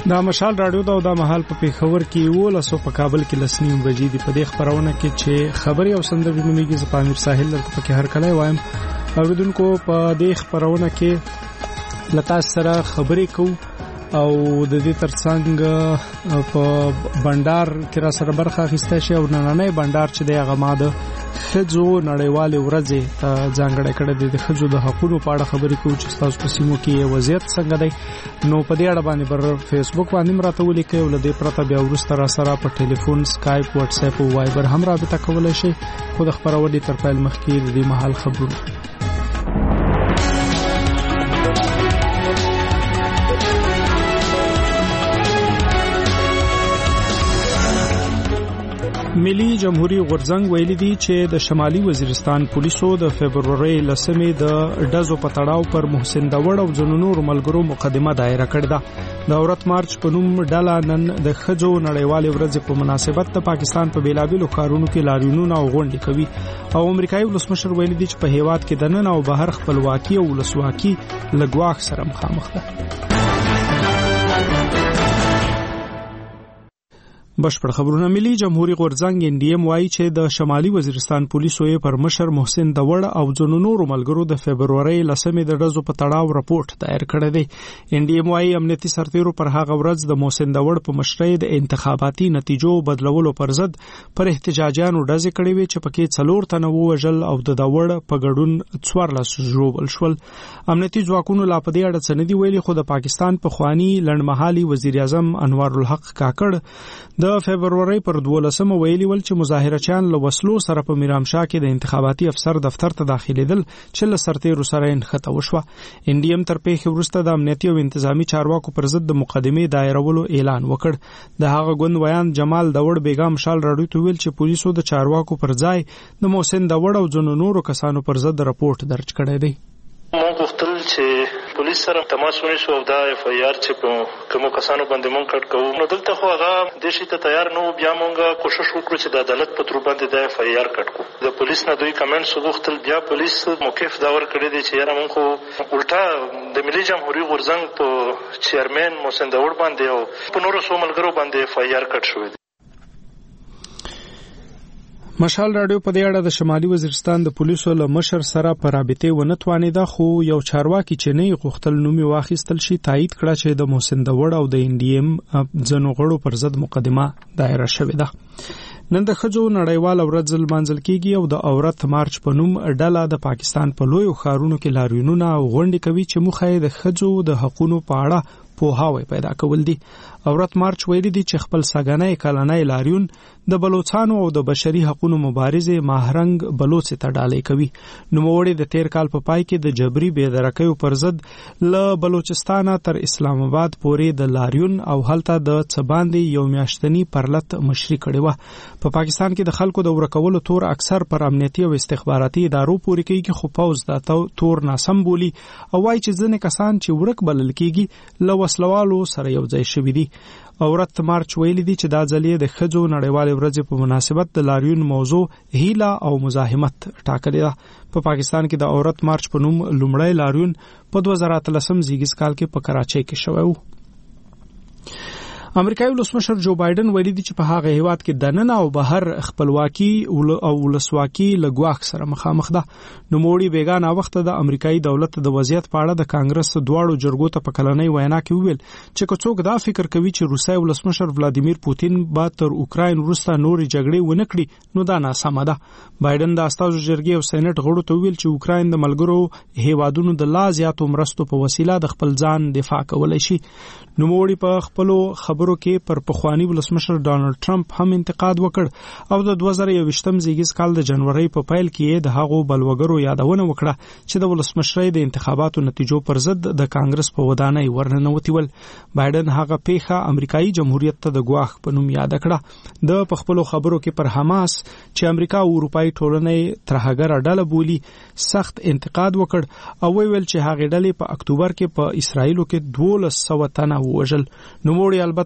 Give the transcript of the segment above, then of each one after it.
دا مشال رادیو دا د مهال په پیښور کې ولسو په کابل کې لسنیم بجې دی په دې خبرونه کې چې خبري او سندرې نوميږي زپامیر ساحل درته په هر کله وایم اوریدونکو په دې خبرونه کې لتا سره خبرې کو او د دې ترڅنګ په بندر کې را سره برخه اخیسته شي او نننې بندر چې د غماده خځو نړیوالې ورځې ځانګړې کړې د خځو د حقوقو په اړه خبرې کوو چې تاسو په سیمو کې وضعیت څنګه دی نو په دې اړه باندې پر فیسبوک باندې مراته ولیکئ او لدې پرته بیا ورسته را سره په ټلیفون سکایپ واتس اپ او وایبر هم رابطه کولای شئ خو د خبرونه تر پیل مخکې د دې محل خبرونه ملي جمهوریت غورځنګ ویلي دی چې د شمالي وزیرستان پولیسو د فبرवरी لسمې د ډزو په تړاو پر محسن داوړ او ځنونو ملګرو مقدمه دایره کړې ده د اورت مارچ په نوم ډله نن د خځو نړیوالې ورځې په مناسبت د پاکستان په بیلابیلو ښارونو کې لاریونونه او غونډې کوي او امریکایي ولسمشر ویلي دی چې په هیواد کې د نن او بهر خپلواکي او ولسواکي لګواخ سره مخامخ ده بشپړ خبرونه ملي جمهوریت غورځنګ ان ډي ام وايي چې د شمالي وزیرستان پولیسو یې پر مشر محسن داوړ او ځنونو ملګرو د فبرवरी لسمې د ډزو په تړاو راپورټ دایر کړی دی ان ډي ام وايي امنیتي سرتیرو پر هغه ورځ د محسن داوړ په مشرۍ د انتخاباتي نتیجو بدلولو پر ضد پر احتجاجیانو ډزې کړې وي چې پکې 4 تنه وژل او د داوړ په ګډون 14 ژوبل شول امنیتي ځواکونو لا په دې اړه څه نه دی ویلي خو د پاکستان په خواني لړمحالي وزیر اعظم انوار الحق کاکړ د فبرवरी پر 12 ویلي ول چې مظاهرچیان له وسلو سره په میرامشاه کې د انتخاباتي افسر دفتر ته داخليدل چې له سرتیرو سره انخته وشوه ان ډي ام تر پیښې وروسته د امنیتي او انتظامی چارواکو پر ضد د مقدمې دایرولو اعلان وکړ د هغه غوند ویان جمال داوړ بیگم شال راډیو ته ویل چې پولیسو د چارواکو پر ځای د محسن داوړ او ځینو نورو کسانو پر ضد راپورټ درج کړی دی مونږ غوښتل چې پولیس سره تماس ونیسو او دا اف آی آر چې په کومو کسانو باندې مونږ کټ کوو نو دلته خو هغه د شي ته تیار نو بیا مونږ کوشش وکړو چې د عدالت په تر باندې د اف آی آر کټ کوو د پولیس نه دوی کمنټس وغوښتل بیا پولیس موقف دا ور کړی دی چې یاره مونږ خو الټا د ملي جمهوریت غورځنګ په چیرمن محسن داوړ باندې او په نورو څو ملګرو باندې اف آی آر کټ شوی مشال رادیو په دې اړه د شمالي وزیرستان د پولیسو له مشر سره په رابطه ونه توانیده خو یو چارواکي چې نه غوښتل نومي واخیستل شي تایید کړه چې د محسن داوړ او د ان ډي ام ځنو غړو پر ضد مقدمه دایره شوې ده نن د خځو نړیوال ورځ لمانځل کیږي او د اورت مارچ په نوم ډله د پاکستان په لوی ښارونو کې لاریونونه او غونډې کوي چې مخه د خځو د حقوقو په اړه پوهاوی پیدا کول دي اورت مارچ ویلي دي چې خپل سګنۍ کلنۍ لاریون د بلوچستان او د بشري حقوقو مبارزې ماهرنګ بلوچ ته ډالۍ کوي نو موړي د تیر کال په پای کې د جبري بېدرکۍ پر ضد ل بلوچستان تر اسلام آباد پورې د لاریون او هلته د څباندې یو میاشتنی پرلط مشري کړي و په پاکستان کې د خلکو د ورکولو تور اکثر پر امنیتي او استخباراتي ادارو پورې کېږي خو پوز د تور ناسم بولی او وايي چې ځنې کسان چې ورک بلل کېږي ل وسلوالو سره یو ځای شوي دي اورت مارچ ویلي دي چې دا ځلې د خځو نړیوالې ورځې په مناسبت د لاریون موضوع هیله او مزاحمت ټاکلې ده په پاکستان کې د اورت مارچ په نوم لومړی لاریون په 2013 زیږیز کال کې په کراچۍ کې شوی و امریکایي ولسمشر جو بایدن ویلي دی چې په هغه هیواد کې د نن او بهر خپلواکي او ولسواکي لګواخ سره مخامخ ده نو موړي بیگانه وخت د امریکایي دولت د وضعیت په اړه د کانګرس دواړو جرګو ته په کلنۍ وینا کې ویل چې څوک دا فکر کوي چې روسي ولسمشر ولادیمیر پوتین به تر اوکراین وروسته نوري جګړې ونه کړي نو دا ناسمه ده بایدن د استازو جرګې او سېنات غړو ته ویل چې اوکراین د ملګرو هیوادونو د لا زیاتو مرستو په وسیله د خپل ځان دفاع کولای شي نو موړي په خپل خبرو کې پر پخوانی ولسمشر ډانلډ ټرمپ هم انتقاد وکړ او د 2020م زیږیز کال د جنوري په پیل کې د هغو بلوګرو یادونه وکړه چې د ولسمشرۍ د انتخاباتو نتیجو پر ضد د کانګرس په ودانۍ ورننوتی ول بایدن هغه پیښه امریکایي جمهوریت ته د ګواښ په نوم یاد کړه د خپل خبرو کې پر حماس چې امریکا او اروپאי ټولنې ترهګر ډله بولی سخت انتقاد وکړ او ویل چې هغه ډلې په اکتوبر کې په اسرایل کې 1200 تنه وژل نو موړي البته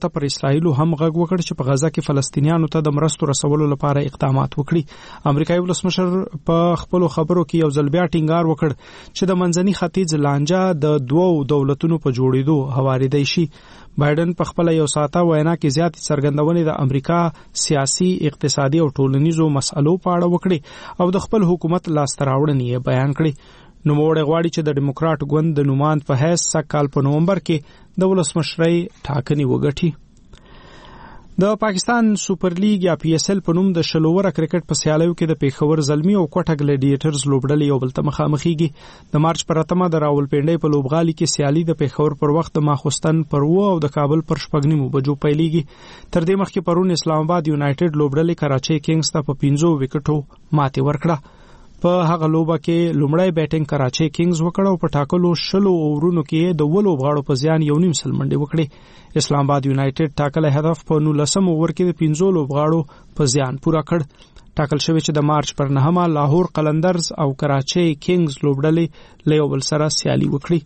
پرته پر اسرائیل هم غږ وکړ چې په غزا کې فلسطینیانو ته د مرستو رسولو لپاره اقدامات وکړي. امریکایي ولسمشر په خپل خبرو کې یو ځل بیا ټینګار وکړ چې د منځني ختیځ لانجه د دوو دولتونو په جوړېدو هواریدای شي. بایدن په خپل یو ساعته وینا کې زیات څرګندونې د امریکا سیاسي، اقتصادي او ټولنیزو مسألو په اړه وکړي او د خپل حکومت لاسته راوړنې بیان کړي. نو موږ غواړي چې د ډیموکرات ګوند د نوماند په حیث سکهال په نومبر کې د ولسمشرۍ ټاکنې وګټي. د پاکستان سوپر لیګ یا پی ایس ایل په نوم د شلووره کرکټ په سیالیو کې د پیښور زلمی او کوټه ګلیډیټرز لوبډلې یو بل ته مخامخېږي. د مارچ پر 8 د راولپنډۍ په لوبغالي کې سیالي د پیښور پر وخت د ماخوستن پر 2 او د کابل پر 9 بجو پیلېږي. تر دې مخکې پرون اسلام آباد یونایټډ لوبډلې کراچۍ کینګز ته په 15 وکټو ماتې ورکړه. په هغه لوبه کې لومړی بیټینګ کراچۍ کینګز وکړ او په ټاکلو 10 اوورونو کې د ولو غاړو په ځان 1.5 سل منډې وکړې. اسلام آباد یونایټډ ټاکل هدف په 19 اوور کې د 15 لوبغاړو په ځان پورا کړ. ټاکل شوی چې د مارچ پر 9 لاهور قلندرز او کراچۍ کینګز لوبډلې له یو بل سره سیالي وکړي.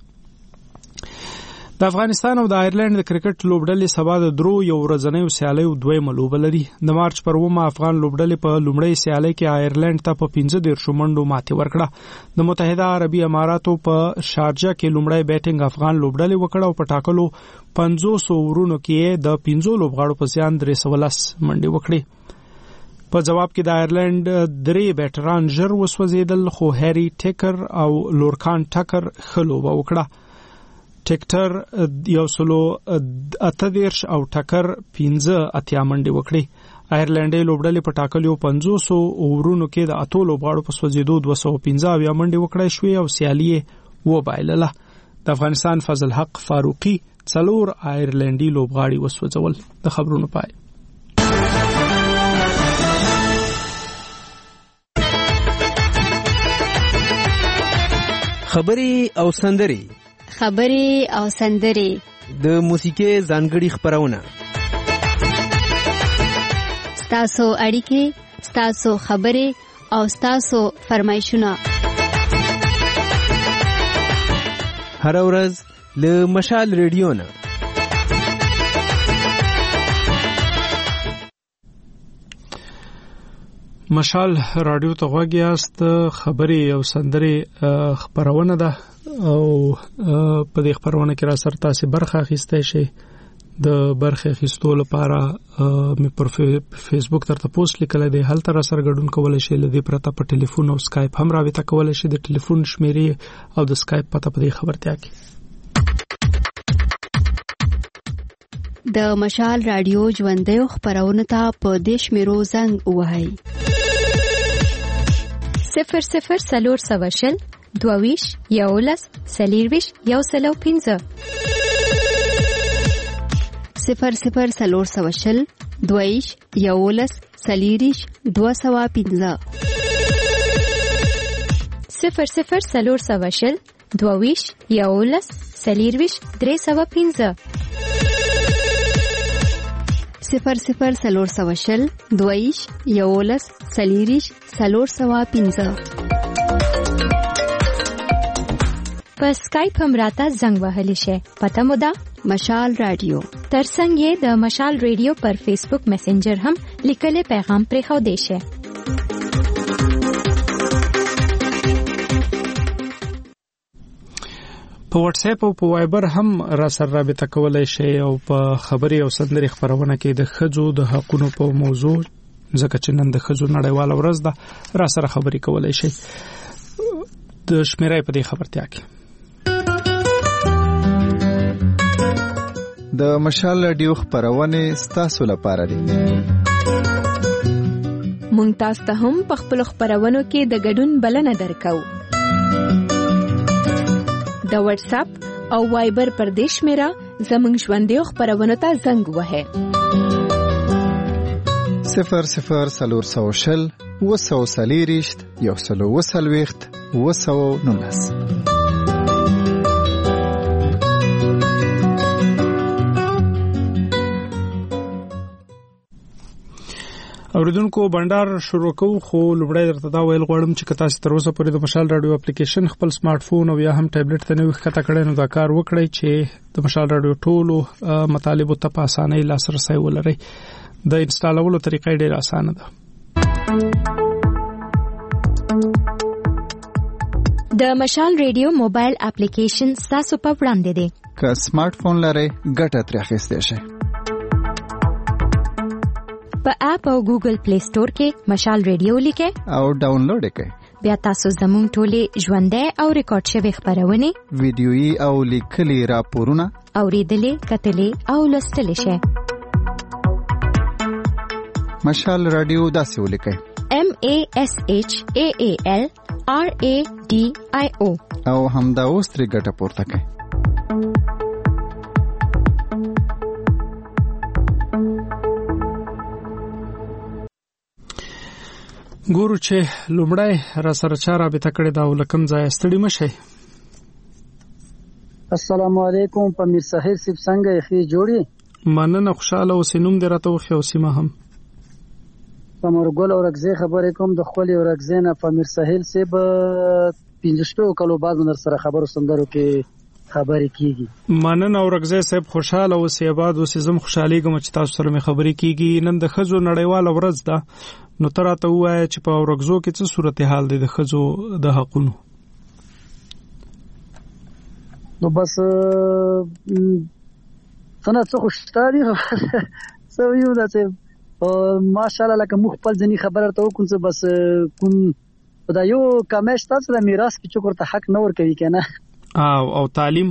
د افغانستان او د آیرلند د کرکټ لوبډلې سبا د درو یو ورځنیو سیالیو دویمه لوبه لري. د مارچ پر 9 افغان لوبډلې په لومړۍ سیالۍ کې آیرلند ته په 15 منډو ماتې ورکړه. د متحده عربي اماراتو په شارجه کې لومړی بیټینګ افغان لوبډلې وکړه او په ټاکلو 500 اورونو کې د 15 لوبغاړو په ځان 310 منډې وکړې. په جواب کې د آیرلند 3 بیټران ژر وسوځیدل، خو هری ټیکر او لورکان ټکر ښه لوبه وکړه. ټیکټر 138 او ټکر 15 منډې وکړې. آیرلندي لوبډلې په ټاکلو 500 اورونو کې د اتو لوبغاړو په سوځېدو 215 منډې وکړې شوې او سیالي وبایلله. د افغانستان فضل حق فاروقي 4 آیرلندي لوبغاړي وسوځول. د خبرونو پای. خبرې او سندرې د موسیقي ځانګړي خبرونه، ستاسو اړیکې، ستاسو خبرې او ستاسو فرمایشونه هر ورځ له مشال ریډیو نه. مشال رادیو ته غوږ یاست. خبرې او سندرې خبرونه ده او په دې خبرونه کې را سره تاسو برخه اخیستئ شئ. د برخه اخیستو لپاره مې پر فیسبوک ترته پوسټ لیکل دی، هلته را سره ګډون کولای شئ. لدې پرته په ټلیفون او سکایپ هم رابطه کولای شئ. د ټلیفون شمیرې او د سکایپ پته په دې خبرتیا کې. د مشال رادیو ژوندۍ خبرونه ته په دې شمیرو زنګ ووهئ: 00 22 11 40 105 00 420 22 11 40 205 00 420 22 11 40 305 00 420 22 11 40 305. په سکایپ هم راته زنګ وهلی شي. پته مو ده مشال رادیو. ترڅنګ یې د مشال رادیو پر فیسبوک میسنجر هم لیکلي پیغام پرې خو دی شي. په واتس اپ او په وایبر هم را سره رابطه کولای شئ او په خبري او سندري خبرونه کې د خځو د حقونو په موضوع، ځکه چې نن د خځو نړیواله ورځ ده، را سره خبري کولای شئ. د شمیرې په دې خبرتیا کې د مشال رادیو خبرونه ستاسو لپاره دي. مونږ تاسو ته هم په خپل خبرونو کې د ګډون بلنه درکو. د واتس اپ او وایبر پر دې شمیره زموږ ژوندۍ خبرونه ته زنګ وهئ: 00 420 240 120 219. اوریدونکو بندر شروع کوو خو لومړی درته دا ویل غواړم چې که تاسو تر اوسه پورې د مشال رادیو اپلیکیشن خپل سمارټ فون او یا هم ټابلیټ ته نه وښکته کړئ نو دا کار وکړئ چې د مشال رادیو ټولو مطالبو ته په اسانۍ لاسرسی ولرئ. د انسټالولو طریقه ډېره اسانه ده. د مشال رادیو موبایل اپلیکیشن تاسو په وړاندې دی. که سمارټ فون لرئ ګټه ترې اخیستی شئ. په اپ او ګوګل پلی سٹور کې مشال رادیو لیکئ او ډاونلوډ یې کړئ. بیا تاسو زموږ ټولې ژوندۍ او ریکارډ شوې خبرونه ویډیويي او لیکلي راپورونه اوریدلې کتلې او لوستلې شئ. مشال رادیو داسې ولیکئ MASHAALRADIO او همدا اوس ترې ګټه پورته کړئ. ګورو چې لومړی را سره چا رابطه کړې ده او له کوم ځایه ستړي مه شئ. السلام علیکم پمیر ساحل صاحب څنګه یې ښې جوړې؟ مننه خوشاله اوسې. نوم دې راته وښیه او سیمه هم. ثمرګل اورکزی خبرې کوم د خپلې اورکزی نه. پمیر ساحل صاحب 15 کالو بعد در سره خبرو سندرو کې خبرې کیږي. مننه اورکزی صاحب خوشاله اوسې آباد اوسې. زم خوشالېږم چې تاسو سره مې خبرې کیږي. نن د ښځو نړیواله ورځ ده نو ته راته ووایه چې په اورکزو کې څه صورتحال دی د ښځو د حقونو؟ نو بس څنګه څه خوشتا دي څه ویو دا چې ماشاءالله لکه مخ خپل ځنی خبره ته وکړم چې بس کوم دا یو کمش تاسو د میراث کې چې ورته حق نه ورکوي کنه. او تعلیم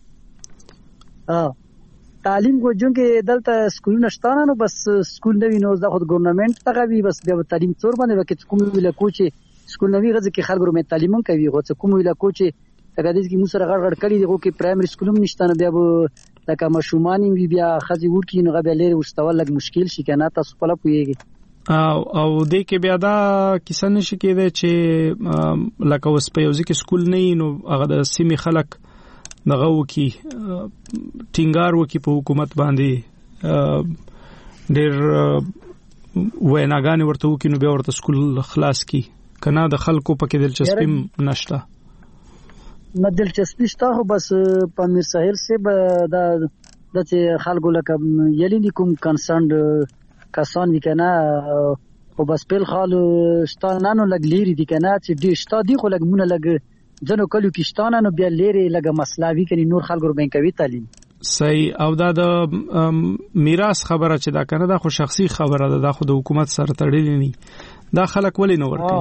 تعلیم کو جون کې دلته سکولونه شته نو بس سکول نوی نو د خود ګورنمنت ته وی بس بیا تعلیم تور باندې وکړي کوم ویل کوچي سکول نوی غږ کې خلک ورمه تعلیم کوي خو کوم ویل کوچي هغه د دې موږ سره غړ کړي دغه کې پرایمري سکولم نشته نو بیا لکه مشومان بیا خځې ورکی نو بیا لري واستول لګ مشکل شي کنه تاسو په لپاره پويږي. او دې کې بیا دا کیسه نشي کېده چې لکه اوس په یو ځکه سکول نه نو هغه د سیمې خلک دغه وکي ټینګار وکي په حکومت باندې ډېر ویناګانې ورته وکي نو بیا ورته سکول خلاص کی کنه د خلکو پکې دلچسپي نشته. نه دلچسپي شته خو بس پمیر ساحل سے دا چې خلکو لکه یلی کوم کنسرند کسان دي کنه او بس په خال شتانانو لګ لیری دي کنه چې دې شتا دي خو لګ مونږ لګ ځنو کلو کې شتانانو بیا لیری لګ مسلاوي کني نور خلکو بنکوي تعلیم صحیح. او دا د میراث خبره چې دا کنه دا خو شخصي خبره ده دا خو د حکومت سره تړلې نه دا خلک ولې نه ورکوي؟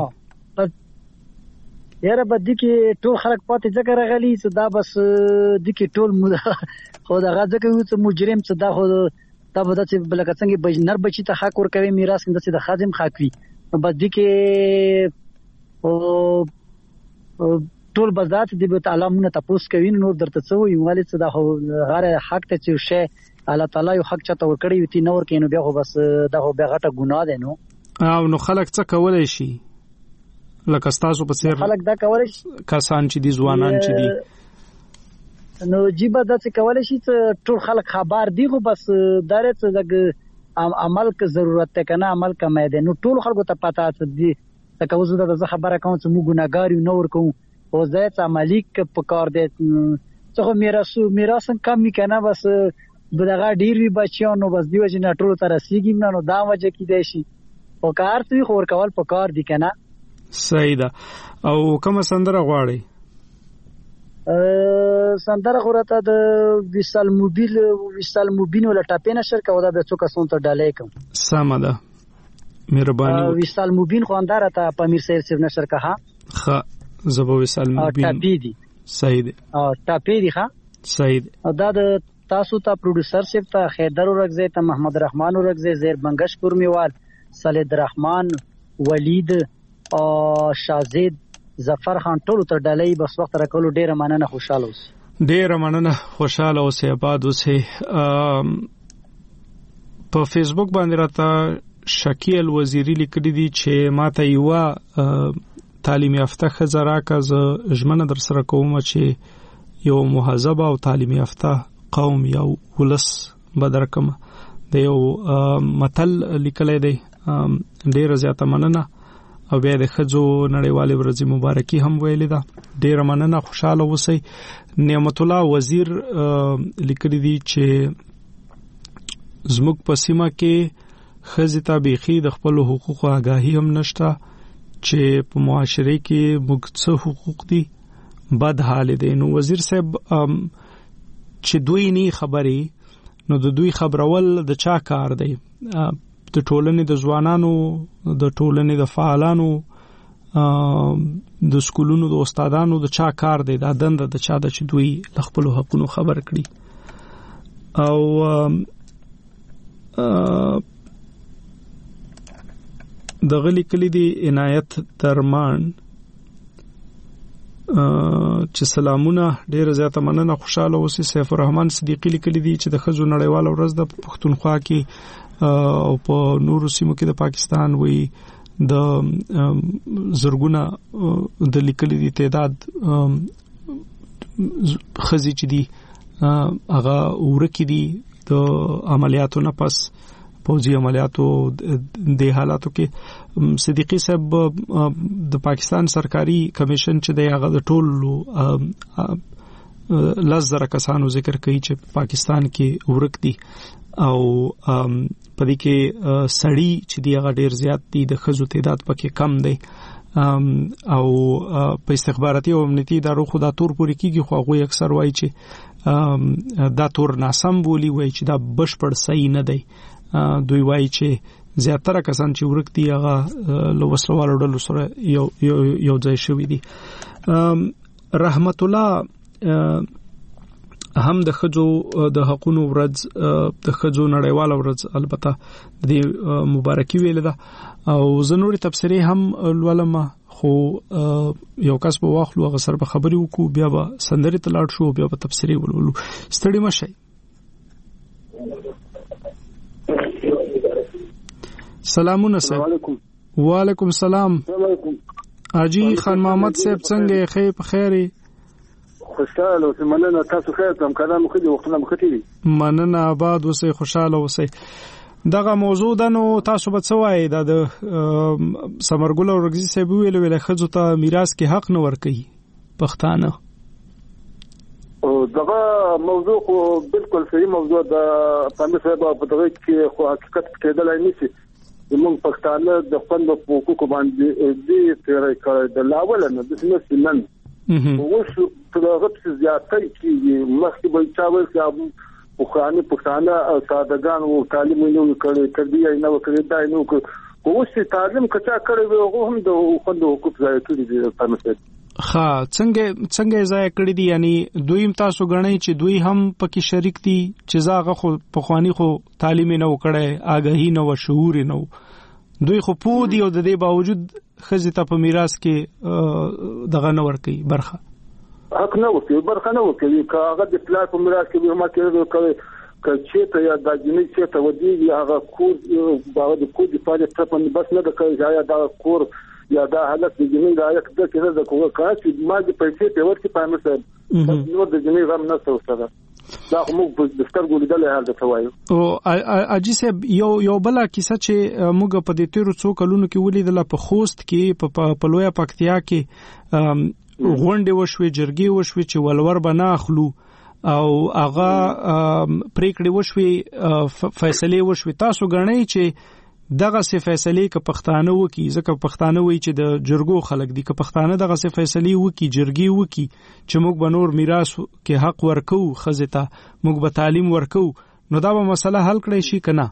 یاره بدی کې ټول خلک پاتې ذکر غلي چې دا بس د کې ټول خو دا غځه کوي چې مجرم چې دا خو دا به چې بلکې څنګه بجنر بچی ته حق ورکوي میراث کې چې د خادم حق وي بدی کې او ټول بذات دی به تعالی مونږ ته پوس کوي نو درته څه وي والي چې دا غره حق ته چې شی الله تعالی یو حق چته ورکړي وي تی نور کینو بیا خو بس دا خو بیا غټه ګناه ده نو. او نو خلک څه کولای شي لکه تاسو په څیر خلک دا کولای شي کسان چې دي ځوانان چې دي نو جيبه دا څه کولای شي چې ټول خلک خبر دي خو بس درې څه د عمل کې ضرورت ته کنه عمل کمه ده نو ټول خلکو ته پتا دي که اوس دا خبره کوم چې موږ ګناګار یو نور کوم او زیات عملیک په کار دي څه میراث کم کنه بس دغه ډیر وی بچیان نو بس دیو چې نټرو تر رسیدي نو دا وجه کې دی شي او کار ته خور کول په کار دي کنه. صحیح ده. او کوم سندره غواړي؟ سندره غوړه د وصال موبین ولا ټاپې نشر کو دا به څوک سون ته ډالې کوم. سم ده مهرباني. وصال موبین خواندار ته پمیر سیر نشر کا ها زبو وصال موبین ټاپې دي. صحیح ده. ټاپې دي ها صحیح ده. دا د تاسو ته پروډوسر صاحب ته خیدر ورغزه ته محمد رحمان ورغزه زیر بنگش پورمیوال سلید رحمان ولید او شازید ظفر خان ټول ته ډالۍ بس وخت راکولو ډیره مننه خوشاله اوسئ. ډیره مننه خوشاله اوسئ آباد اوسئ. په فیسبوک باندې راته شکیل وزیری لیکلی دی چې ماته یو تعلیم یافته ښځه راکړه زه ژمنه در سره کوم چې یو مهذب او تعلیم یافته قوم یا ولس به درکم. د یو متل لیکلی دی ډیره زیاته مننه او بیا د خځو نړیوالې ورځې مبارکي هم ویلې ده. ډیره مننه، خوشاله اوسئ. نعمت الله وزیر لیکلي دي چې زموږ په سیمه کې ښځې ته بیخي د خپل حقوقو آگاهي هم نشته چې په معاشره کې موږ څه حقوق دي، بد حال دی. نو وزیر صاحب چې دوی نه خبري، نو د دوی خبرول د چا کار دی؟ د ټولنې د ځوانانو، د ټولنې د فعالانو، د سکولونو د استادانو د چا کار دی؟ دا دنده د چا د چې دوی خپل حقوقو خبر کړي. او د غلی کلی دی عنایت درمان چې سلامونه، ډیره زیاته مننه، خوشاله اوسئ. سیف الرحمن صدیقی لیکلی دی چې د ښځو نړیواله ورځ د پښتونخوا کې او په نورو سیمو کې د پاکستان وی د زرګونه د لیکلي دي تعداد خزي چې دي هغه ورکی دي د عملیاتو نه پس پوځي عملیاتو د حالاتو کې. صدیقی صاحب د پاکستان سرکاري کمیشن چې د هغه د ټولو 10,000 کسانو ذکر کوي چې پاکستان کې ورک دي او پدې کې سړی چې دی هغه ډیر زیات دي، د خزو تعداد پکې کم دی او په استخباراتي او امنیتي ادارو خو دا تور پوری کیږي، خو هغه اکثر وایي چې دا تور ناسم بولی، وایي چې دا بشپړ صحیح نه دی. دوی وایي چې زیاتره کسان چې ورک دي هغه له وسلوالو ډلو سره یو ځای شوي دي. رحمت الله هم د خځو د حقوقو ورځ، د خځو نړیواله ورځ البته د مبارکي ویل ده او زنوري تفسیری هم ولما خو یو کس په واخلو هغه سره په خبري وکړو، بیا به سندري تلاړ شو، بیا به تفسیری ولولو. ستړي مشي. سلامونه صاحب. وعلیکم السلام. حاجی خان محمد صاحب څنګه خیر په خیري؟ خوشاله اوسئ. مننه، تاسو خیر تم کلام خو دې وختونه مخکې. مننه، آباد اوسئ، خوشاله اوسئ. دغه موضوع د نو تاسو به څه وایي؟ د سمرګل اورګزي صاحب ویل خځو ته میراث کې حق نه ورکړي پښتانه. او دغه موضوع خو بالکل صحیح موضوع ده. پاندې صاحب په دغه کې خو حقیقت کېدلای نشي. موږ پښتانه د خپل حقوقو باندې دې تیرې کړې د لاول نه د سنن وشو ترغه څه زیاتې کیږي. مخکې به چاول کې پښتانه سادهګان او تعلیم نه کړي، تربیه نه وکړي، دا نه وکړي. اوس تعلیم کچا کړي وو هم د حقوق ځای کړی دي. پرمختګ ها څنګه ځای کړی دي؟ یعنی دوی تاسو غنئ چې دوی هم پکې شریک دي چې زاغه خو پخوانی خو تعلیم نه وکړي، آگاهی نه و، شعور نه و، دوی خو پو دي او د دې باوجود خزي ته په میراث کې دغه نه ورکي برخه حق نه ورکي، برخه نه ورکي. کاغه د پلاټ په میراث کې به ما کړو چې ته یا د جنې چې ته ودی هغه کور باغ د کور د فعالیت په بس نه د کوي یا د کور یا دا حالت د جنې رايک د کړه د کوه کاش ما د پیسې په ورته پامه سره نو د جنې غم نه څه دا موږ په دفتر ګولېدل حال د توایو. او اجي صاحب یو بل کیسه چې موږ په دې تیرو څو کلونو کې ولیدل په خوست کې په لویا پکتیا کې غونډې وشوي، جرګې وشوي چې ولور بنا اخلو او هغه پریکړې وشوي، فیصله وشوي. تاسو غنئ چې دغه څه فیصله ک پښتانه وکي، ځکه پښتانه وایي چې د جرګو خلک دي، ک پښتانه دغه څه فیصله وکي، جرګي وکي چې موږ به نور میراث کې حق ورکو، خزته موږ به تعلیم ورکو، نو دا به مسله حل کړي شي کنه؟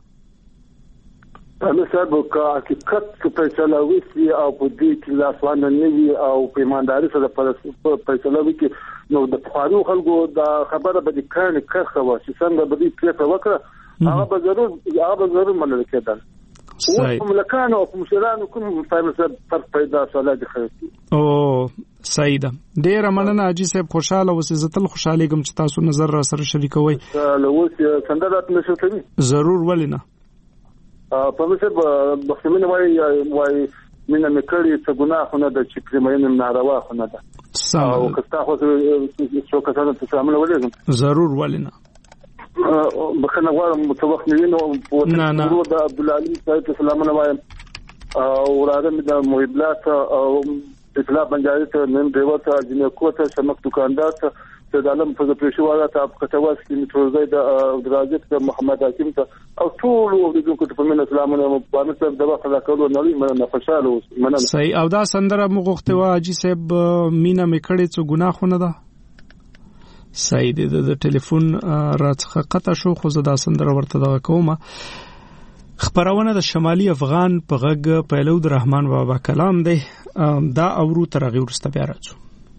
مثلا که حقیقت فیصله وکي او په دې کې لاسوانه نه وي او په ایمانداري سره فیصله وکي، نو د فارو خلکو دا خبره به کړي کړه چې څنګه به دې پریکړه وکړه، هغه به ضرور منل کېدل. صحیح. ملکانو او مشرانو کوم فایده فرق پیدا شول د خلکو. او صحیح ده. ډیر مننه حاجی صاحب، خوشاله اوسئ. زتل خوشاله کوم چې تاسو نظر را سره شریکوي. اوس څنګه نشو کوي؟ ضرور ولینه. په مثل بخښنه وای مینه مکړی څه ګناه خو نه د چې کریمین ناروا خو نه ده. او کستا خو څو کسانو ته شامل ولې؟ ضرور ولینه. بخنه غواړم متوخ نه نو ورو د عبد العلیم صاحب سلامونه وایم او راغم د محبلات او اطلاع بنجاري ته نن دیوته جنکو ته سمک دکاندار ته د عالم په پېښواله ته په کتواس کې متروزای د درازت د محمد حکیم ته او ټول د کوم په من اسلامونه په مثل د وخت لا کولو نه مننه خوشاله مننه صحیح او دا سندره مغوخته وا حاجی صاحب مینا میکړې څو ګناه خونه ده صحیح د ټلیفون راڅخه قطع شو خو زه دا سندره ورته دا کومه خبرونه د شمالي افغان په غږ پیلود رحمان بابا کلام دی دا اورو تر غي ورسته بیا راځو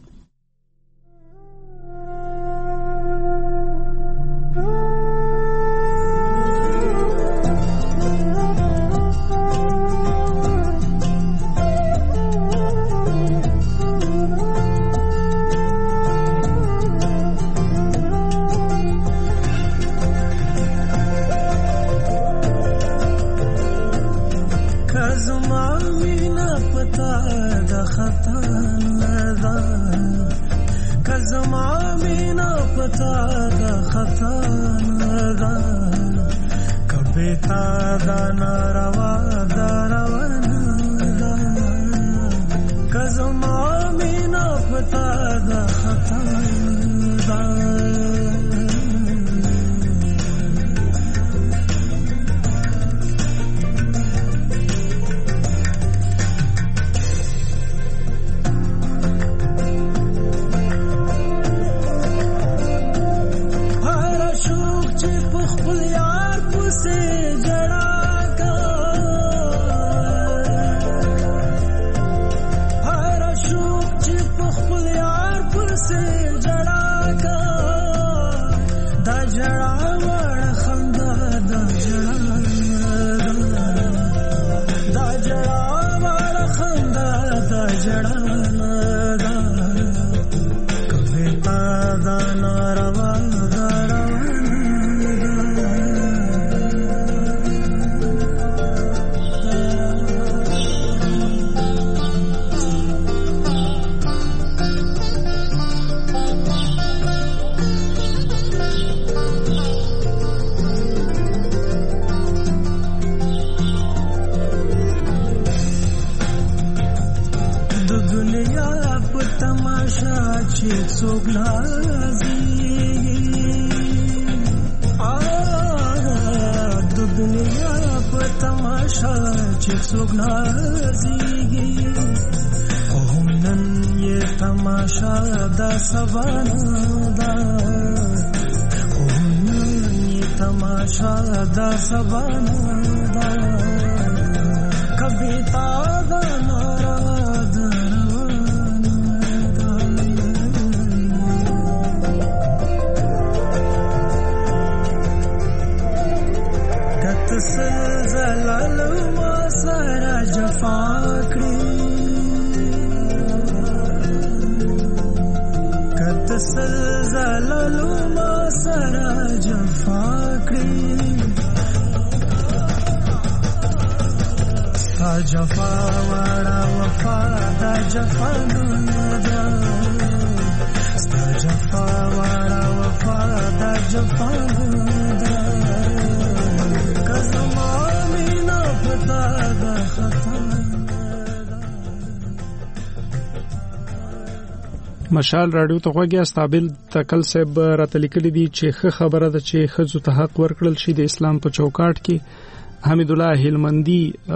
مشال رادیو ته غوږی استابل تکل صاحب راته لیکلي دي چې خبره ده چې خزو ته حق ورکړل شي د اسلام په چوکاټ کې حمید الله هلمندي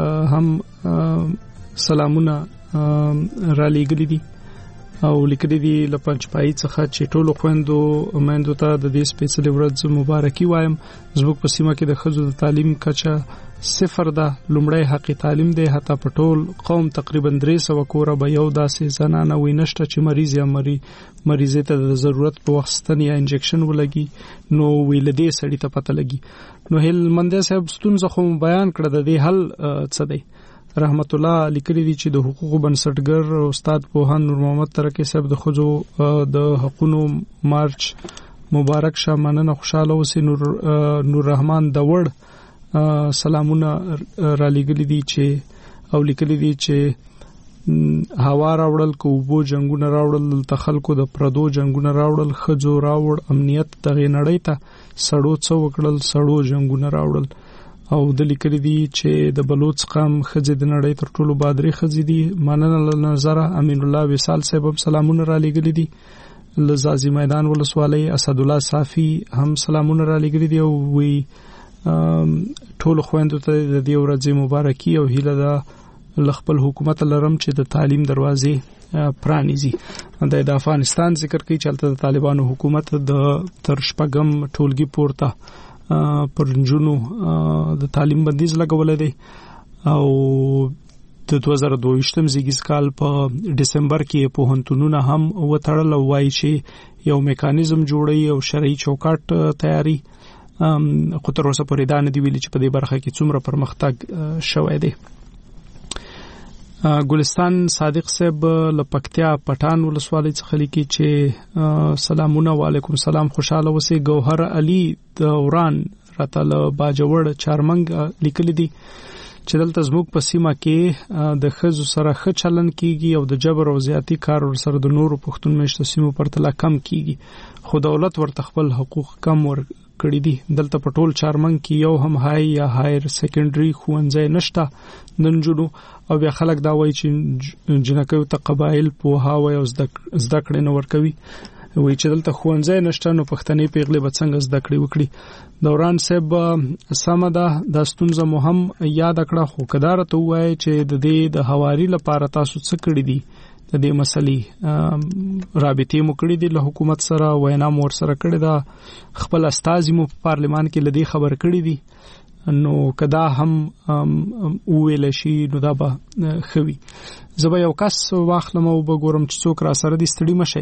هم سلامونه را لېږلي دي او لیکلي دي له پنځپای څخه چې ټولو خويندو مېندو ته د دې سپیشل ورځ مبارکي وایم زموږ په سیمه کې د خزو د تعلیم کچه صفر ده لومړی حق تعلیم دی حتی په ټول قوم تقریبا 300 کوره به یو داسې زنانه وي نشته چې مریض یا مریضه ته د ضرورت په وخت ستنې یا انجکشن ولګي نو ویل دې سړی ته پته لګي نو هلمند صاحب ستونزه خو بیان کړه د دې حل څه دی رحمت الله لیکلي دي چې د حقوقو بنسټګر استاد پوهان نور محمد ترکی صاحب د خزو د حقوقو مارچ مبارک شه مننه خوشاله اوسې نور رحمان داوړ سلامونه را لګلې دي چې او لیکلي دي چې هوا راوړل کوبو جنگونه راوړل تخلکو د پردو جنگونه راوړل خجو راوړ امنیت دغه نړۍ ته سړو څو وکړل سړو جنگونه راوړل او د لیکلي دي چې د بلوچ قوم خځې د نړۍ تر ټولو بادري خځې دي مننه له نظر امین الله وصال صاحب سلامونه را لګلي دي لزازي میدان ولسوالۍ اسد الله صافي هم سلامونه را لګلي دي او وی ټول خويندو ته د دې ورځې مبارکي او هیله ده خپل حکومت لرم چې د تعلیم دروازې پرانیزي د افغانستان ذکر کوي چې د طالبانو حکومت د تر شپږم ټولګي پورته پر جنونو د تعلیم بندیز لګولې دی او د 2022م زیږیز کال په دسمبر کې په هنتونونه هم وټړل او وایي چې یو میکانیزم جوړي او شرعي چوکاټ تیاری خو تر اوسه پورې دا نه دی ویلي چې په دې برخه کې څومره پرمختګ شوی دی. ګلستان صادق صاحب لپکتیا پټان ولسوالۍ څخه لیکي چې سلامونه وعلیکم سلام خوشاله اوسئ. ګوهر علي دوران راته له باجوړ چارمنګ لیکلي دي چې دلته زموږ په سیمه کې د خزو سره ښه چلن کیږي او د جبر او زیاتی کار ور سره د نورو پښتون مشته سیمو پرتله کم کیږي خو دولت ورته خپل حقوق کم ور کړی دي. دلته په ټول چارمنګ کې یو هم هاي یا هایر سیکنډري ښوونځی نشته ننجونو او بیا خلک دا وایي چې جنکو ته قبایل په هاوی او زده کړې نه ورکوي وایي چې دلته ښوونځی نشته نو پښتنې پیغلې به څنګه زده کړې وکړي. دوران صاحب سمه ده د ستونزه مهم یاد کړه خو کدار ته وایي چې د دې د حواري لپاره تاسو څه کړی دي د دې مسلې رابطې مو کړې دي له حکومت سره وینا مور سره کړې ده خپل استازي مو په پارلمان کې لدی خبر کړې دي نو کدا هم ویل شي نو دا به خوي. زبا یو کس واخلم او بګورم چې څوک را سره دي ستړي مشه.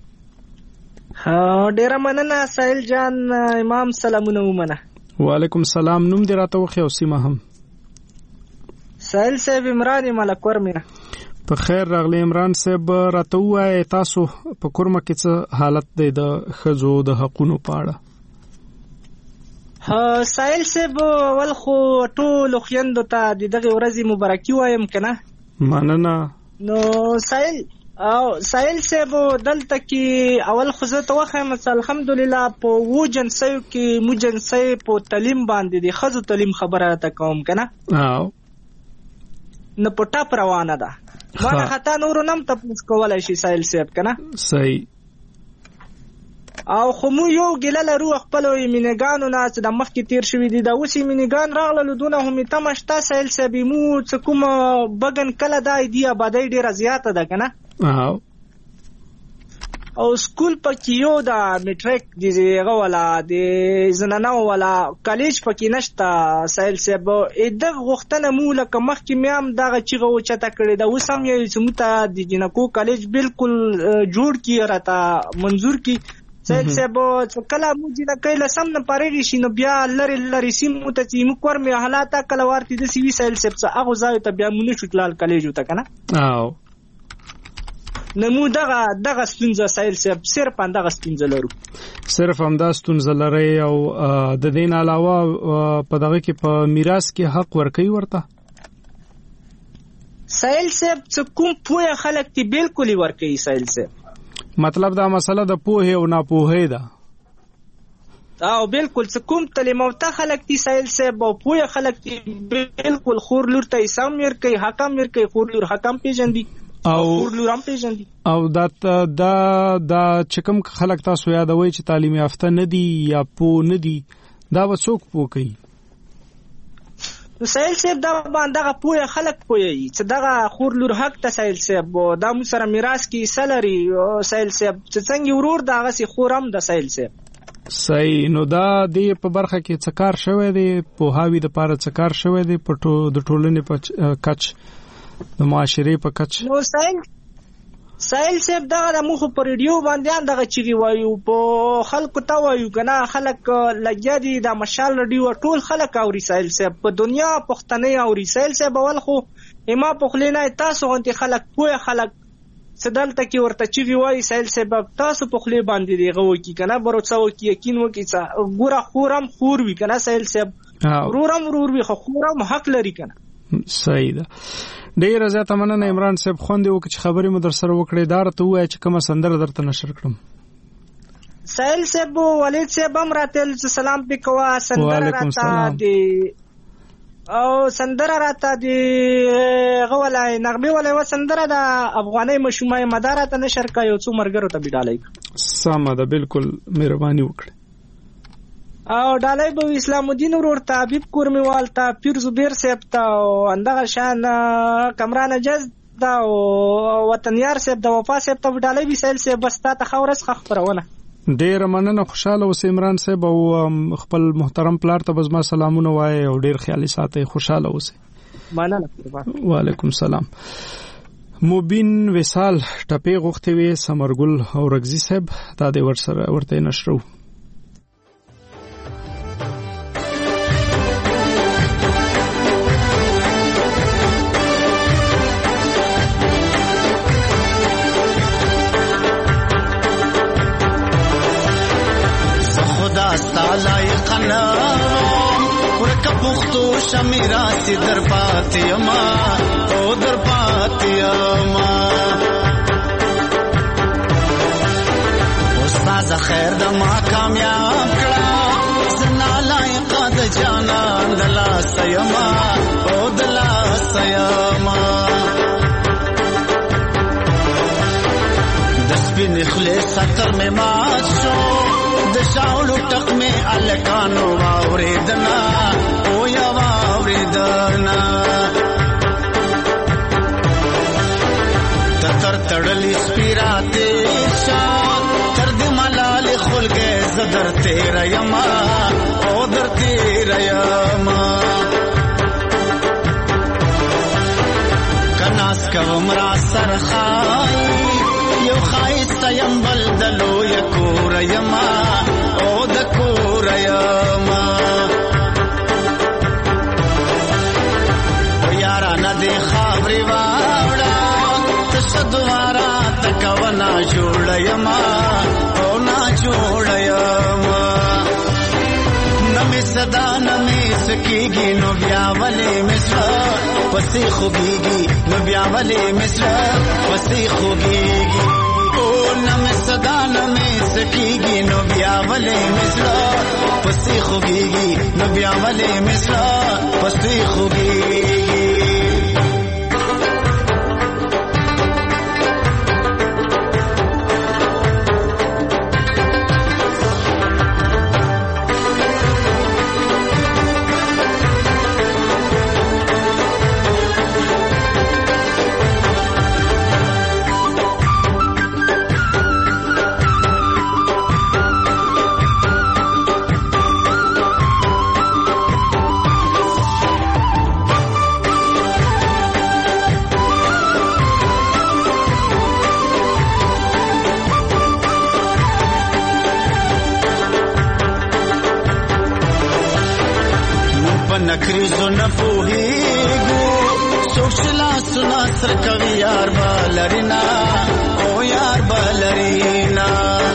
ډیر مننه سایل جان امام سلامونه ومنه. وعلیکم السلام. نوم دې راته وخی او سیمه هم. سایل صاحب عمران ملک ورمنه. په خیر راغلی عمران صاحب راته وایي تاسو په کورمه کې څه حالت دی د خزو د حقونو په اړه؟ سایل صاحب ول خو ټول خويندو ته دغه ورځې مبارکي وایم کنه. مننه. نو سایل صاحب دلته کې اول خو زه ته وایم الحمدلله په و جنسي کې مو جنسي په تعلیم باندې د خزو تعلیم خبره تا کوم کنه. نو پټه روانه ده ما خطا نور نم تاسو کولای شي سایل صاحب کنه. صحیح. او خو مو یو ګله لرو خپل مینګانو نه چې د مخ کې تیر شوی دي دا اوسې مینګان راغله دونه هم تمشتا سایل صاحب مو څه کوم بغن کله دا دی آبادی ډیره زیاته ده کنه. او سکول پکې یو دا میټریک دیغه ولا د زنانه ولا کالج پکې نشته سایل صاحب دغه غوښتنه مو لکه مخکې میم دغه چیغه و چته کړی دا وسم یې سمته د جنکو کالج بالکل جوړ کی راته منظور کی سایل صاحب کله مو جنکې لسم نه پاره شي نو بیا لری سیمو ته چې مو کور می حالات کله ورته د سی وی سایل صاحب هغه ځای ته بیا مونږ شوتلال کالج وته کنه. نمو دغه ستونزه سایل صاحب صرف اندغه ستونزه لرو. صرف همدا ستونزه لري او د دین علاوه په دغه کې په میراث کې حق ورکوي ورته سایل صاحب څه کوم پوهه خلک تی بالکل ورکوي سایل صاحب. مطلب دا مسله د پوهه او ناپوهه ده. او بالکل څه کوم تعلیم او ته خلک تی سایل صاحب او پوهه خلک تی بالکل خور لور ته اسام میر کوي حکم میر کوي خور لور حکم پیژندي او دا چکم خلک تاسو یادوي چې تعلیم یافته نه دي یا پو نه دي دا وڅوک پو کوي. سایل صاحب دا باندې پوهه خلک پوهي چې دغه خور لور حق ته سایل صاحب دا مو سره میراث کې سلري سایل صاحب چې څنګه ورور دغه سي خورم د سایل صاحب. صحیح. نو دا د په برخه کې څه کار شوی دی په هاوی د پاره څه کار شوی دی په د ټولنې په کچ د معاشري په کچ. نو سایل صاحب دا مو په ریډیو باندې دغه چیږي وایو په خلکو ته وایو کنه خلک لګیا دي د مشال ریډیو ټول خلک اوري سایل صاحب په دنیا پښتنې اوري سایل صاحب اول خو ما په خلینه تاسو غونډي خلک پوهه خلک سدلته کې ورته چیږي وایي سایل صاحب تاسو په خلی باندې دیغه وکی کنه بروڅو کې یقین وکي ګوره خورم خور وی کنه سایل صاحب رورم رور وی خو خورم حق لري کنه. صحیح ده. ډیره زیاته مننه عمران صاحب، خوند یو چې خبرې مو در سره وکړې. دا راته ووایه چې کومه سندره درته نشر کړم. سائل صاحب ولید صاحب هم راته سلام پې کوه. سندره راته دی او سندره راته دی غولای نغمه ولای و سندره د افغاني مشومه مدار ته نشر کا یو څو مرګرو ته بډالای. سم ده، بالکل مهرباني وکړه. او ډالای به اسلام الدین ورور ته، حبیب کورمیوال ته، پیر زبیر صاحب ته او اندغه شان کمران جز دا او وطنیار صاحب د وفا صاحب ته ډالای به سائل صاحب بس تا خورس خبرونه. ډیر مننه، خوشاله اوسې عمران صاحب او خپل محترم پلار ته بزما سلامونه وایي او ډیر خیالي ساتي. خوشاله اوسې. مننه. وعلیکم السلام. مبین وصال ټپې غوښتې وې سمرګل او رغزي صاحب دا د ورته نشرو. پختو شمیرا سی در پاتیما او در پاتیما استاد خیر د ما کامیاب کړه زنا لایق د جانان دلا سیما او دلا سیما د سپین خلیص ستر می مات شو د شاولو ټک می الکانو واوریدنا او یا واوریدنا تر تړلی سپیراته شان تر دې ملال خلګه زدر تیر یما او در تیر یما کناس کوم را سرخای یو خایست یم بلدلو یکور یما او د کور یما او یارا ندی خبری واوڑا تشدوارا تکونا جوڑ یما او نا جوڑ یما نمی صدا نمی سکیگی نو بیا ولی مصر پسی خوگیگی نو بیا ولی مصر پسی خوگیگی او نمی صدا نمی سکیگی نو بیا ولی مصر پسی خوگیگی نو بیا ولی مصر پسی خوگیگی نکریزو نپوهیگو سوچلا سنا سر کوي یار بالرینا او یار بالرینا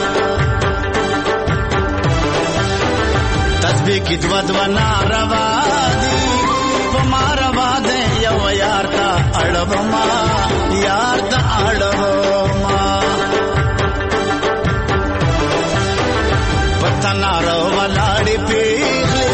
تسبیح کی دوا دوا ناروا دی پماروا دے یو یار تا اڑوما یار تا اڑوما پتنا رو ولاړی پیغلی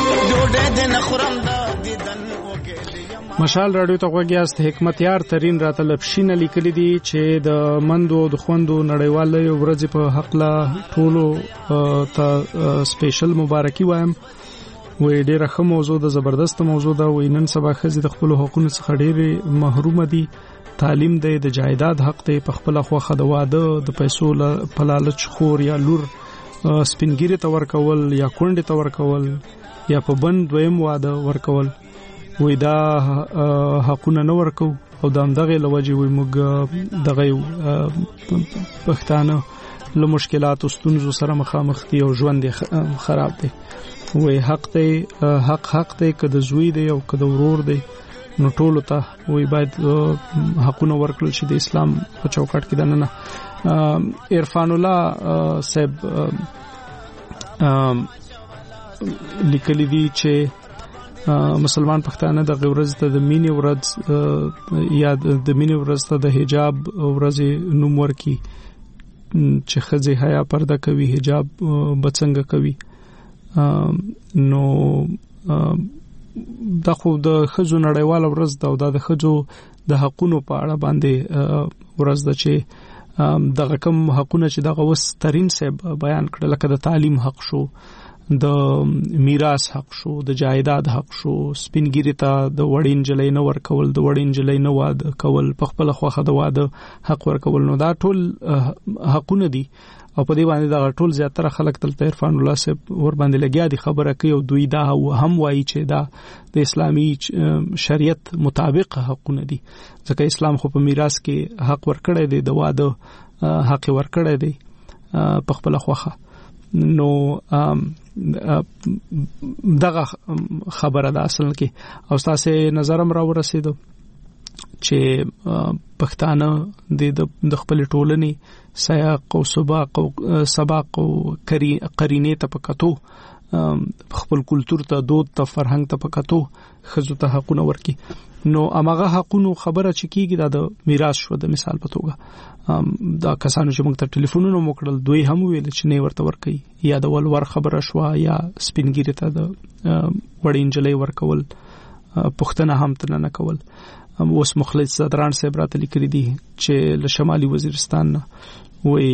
مشال رادیو ته غوږیاست. حکمت یار ترین راته لپشینه لیکلي دي چې د مندو د خوندو نړیوالې ورځې په حق لا ټولو ته سپیشل مبارکي وایم. وې ډېره ښه موضوع ده، زبردست موضوع ده. وې نن سبا ښځې د خپلو حقونو څخه ډېرې محرومه دي. تعلیم دی، د جایداد حق دی، په خپله خوښه د واده د پیسو په لالچ خور یا لور سپینګیري ته ورکول یا کونډې ته ورکول یا په بند دویم واده ورکول، وې دا حقونه نه ورکو او د همدغې له وجې وې موږ دغه پښتانه له مشکلاتو ستونزو سره مخامخ دي او ژوند یې خراب دی. وې حق دی، حق دی، که د زوی دی او که د ورور دی، نو ټولو ته وې باید حقونه ورکړل شي د اسلام په چوکاټ کې. دننه عرفان الله صاحب لیکلی دي چې مسلمان پښتانه د ورځ ته د مینې ورځ یا د مینې ورځ ته د حجاب ورځ نوم ورکي چې ښځې حیا پرده کوي حجاب بڅنګ کوي نو دا خو د ښځو نړیواله ورځ ده او دا د ښځو د حقونو په اړه باندې ورځ ده چې دغه کوم حقونه چې دغه وس ترين صاحب بیان کړل لکه د تعلیم حق شو د میراث حق شو د جایداد حق شو سپینګری ته د وړین جلې نه ورکول د وړین جلې نه واده کول په خپل خوخه د واده حق ورکول نو دا ټول حقونه دي او په دې باندې دا ټول زیاتره خلک تل عرفان الله صاحب ور باندې لګیا دي خبره کوي او دوی دا هم وایي چې دا د اسلامي شریعت مطابق حقونه دي ځکه اسلام خو په میراث کې حق ورکړی دی د واده حق ورکړی دی په خپل خوخه نو دغه خبره ده اصل کې او تاسو نظرم را ورسېدو چې پښتانه د خپل ټولنې سیاق او سباق او قرینه ته پکاتو خپل کلچر ته دود ته فرهنګ ته پکاتو خزو ته حقونه ورکي نو امغه حقونو خبره چې کیږي د میراث شو د مثال په توګه دا کسانو چې موږ ته ټلیفونونه موکړل دوی هم ویل چې نه ورته ورکي یا د ولور خبره شو یا سپینګری ته د وړین جلې ورکول پښتنه هم تنه نه کول اوس مخلص صدران صاحب راته لیکلي دي چې له شمالي وزیرستان وې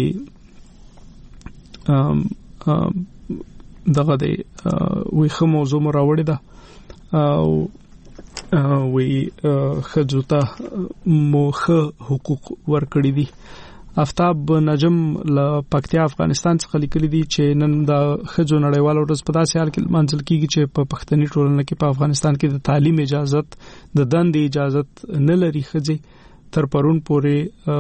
دغه دی وې خو موضوع راوړی ده او وې خځو ته موخه حقوق ورکړي دي افتاب نجم له پکتیا افغانستان څخه لیکلي دي چې نن د خځو نړیوال ورځ په داسې حال کې منځل کیږي چې په پښتني ټولنه کې په افغانستان کې د تعلیم اجازت د دندې اجازت نه لري خځې تر پرون پورې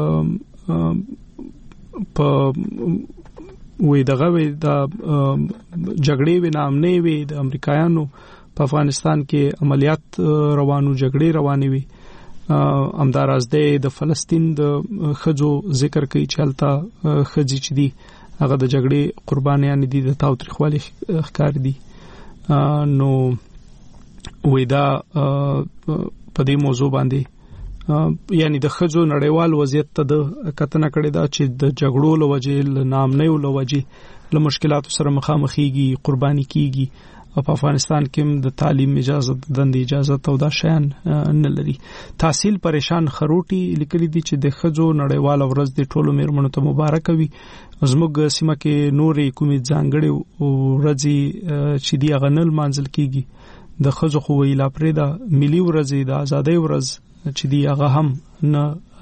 په وې دغه وې د جګړې و نامنې وې د امریکایانو په افغانستان کې عملیات روانو جګړې روانې وي امداراز د فلسطین د خځو ذکر کوي چې هلته خځې چې دي هغه د جګړې قربانیان دي د تاوتریخوالي ښکار دي نو وې دا په دې موضوع باندې یعنی د خځو نړیوال وضعیت ته د کتنه کړې دا چې د جګړو لوجې نامنې لوجې له مشکلاتو سره مخامخېږي قرباني کیږي او په افغانستان کې د تعلیم اجازه د دندې اجازه او دا شیان نه لري تحصیل پریشان خروټي لیکلي دي چې د خځو نړیوال ورځ د ټولو میرمنو ته مبارک وي زموږ سیمه کې نورې کومې ځانګړې ورځې چې دی غنل منځل کیږي د خځو خو ویلا پرې دا ملي ورځ د ازادۍ ورځ چې دی هغه هم نه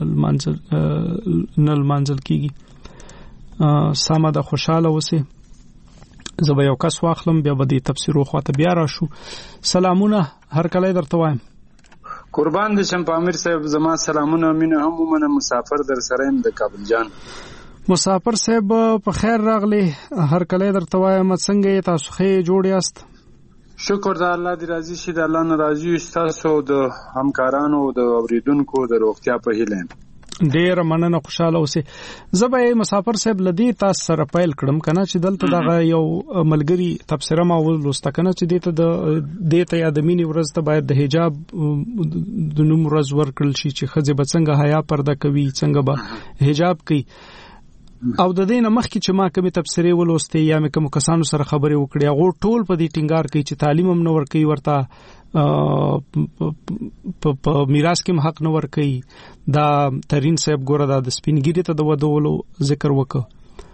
منځل کیږي ساده د خوشاله وسه زبا یو کس واخلم بیا به د تفسیرو خواته بیا راشو سلامونه هر کله درته وایم قربان دي شم پامیر صاحب زما سلامونه مینه هم ومنه مسافر در سره د کابل جان مسافر صاحب په خیر راغلی هر کله درته وایم څنګه تاسو خې جوړ یاست شکر د الله دی راضي شي د الله ناراضي تاسو د همکارانو د اوریدونکو د روغتیا په هیله ډیر مننه خوشاله اوسه زبې مسافر صاحب لدی تاسو سره پیل کړم کنه چې دلته دغه یو ملګری تفسیره ما ولوسته کنه چې دته یا د مینی ورځ ته باید د حجاب د نوم ورځ ورکړل شي چې خځه بڅنګه حیا پرده کوي څنګه به حجاب کوي او د دې نمخ کې چې ما کومه تفسیره ولوسته یا مې کوم کسانو سره خبرې وکړې هغه ټول په دې ټینګار کوي چې تعلیم هم نور کوي ورته په میراث کې حق نه ور کوي دا ترين صاحب ګوره دا د سپینګری ته د ودولو ذکر وکړه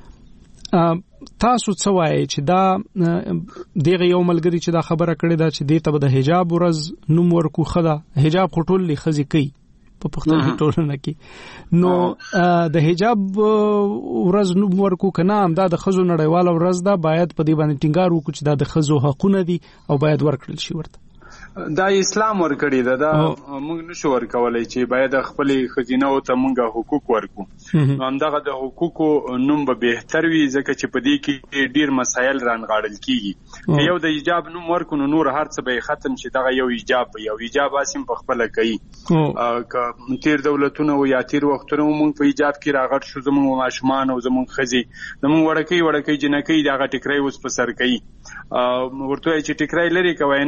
تاسو څه وایي چې دا دغه یو ملګری چې دا خبره کړې ده چې دې ته د حجاب ورځ نوم ورکو خدا حجاب خټول لخذ کوي په پښتني ټولنه کې نو د حجاب ورځ نوم ورکو کنه دا د خزو نړیواله ورځ ده باید په دې باندې ټینګار وکړو چې دا د خزو حقونه دي او باید ورکړل شي ورته دا اسلام ورکړی دا موږ نشو ورکولای چې باید خپل خزینه او ته موږ حقوق ورکو همدغه د حقوقو نوم به بهتر وي ځکه چې په دې کې ډیر مسایل رانغاړل کیږي یو د ایجاب نوم ورکو نور هر څه به ختم شي دغه یو ایجاب اسیم په خپل کوي تیر دولتونه او یا تیر وختونه موږ په ایجاب کې راغټ شو زموږ ماشومان او زموږ خزي زموږ وړکې جنکې دغه ټکرای اوس په سر کوي ورته چې ټکرای لري کوي نه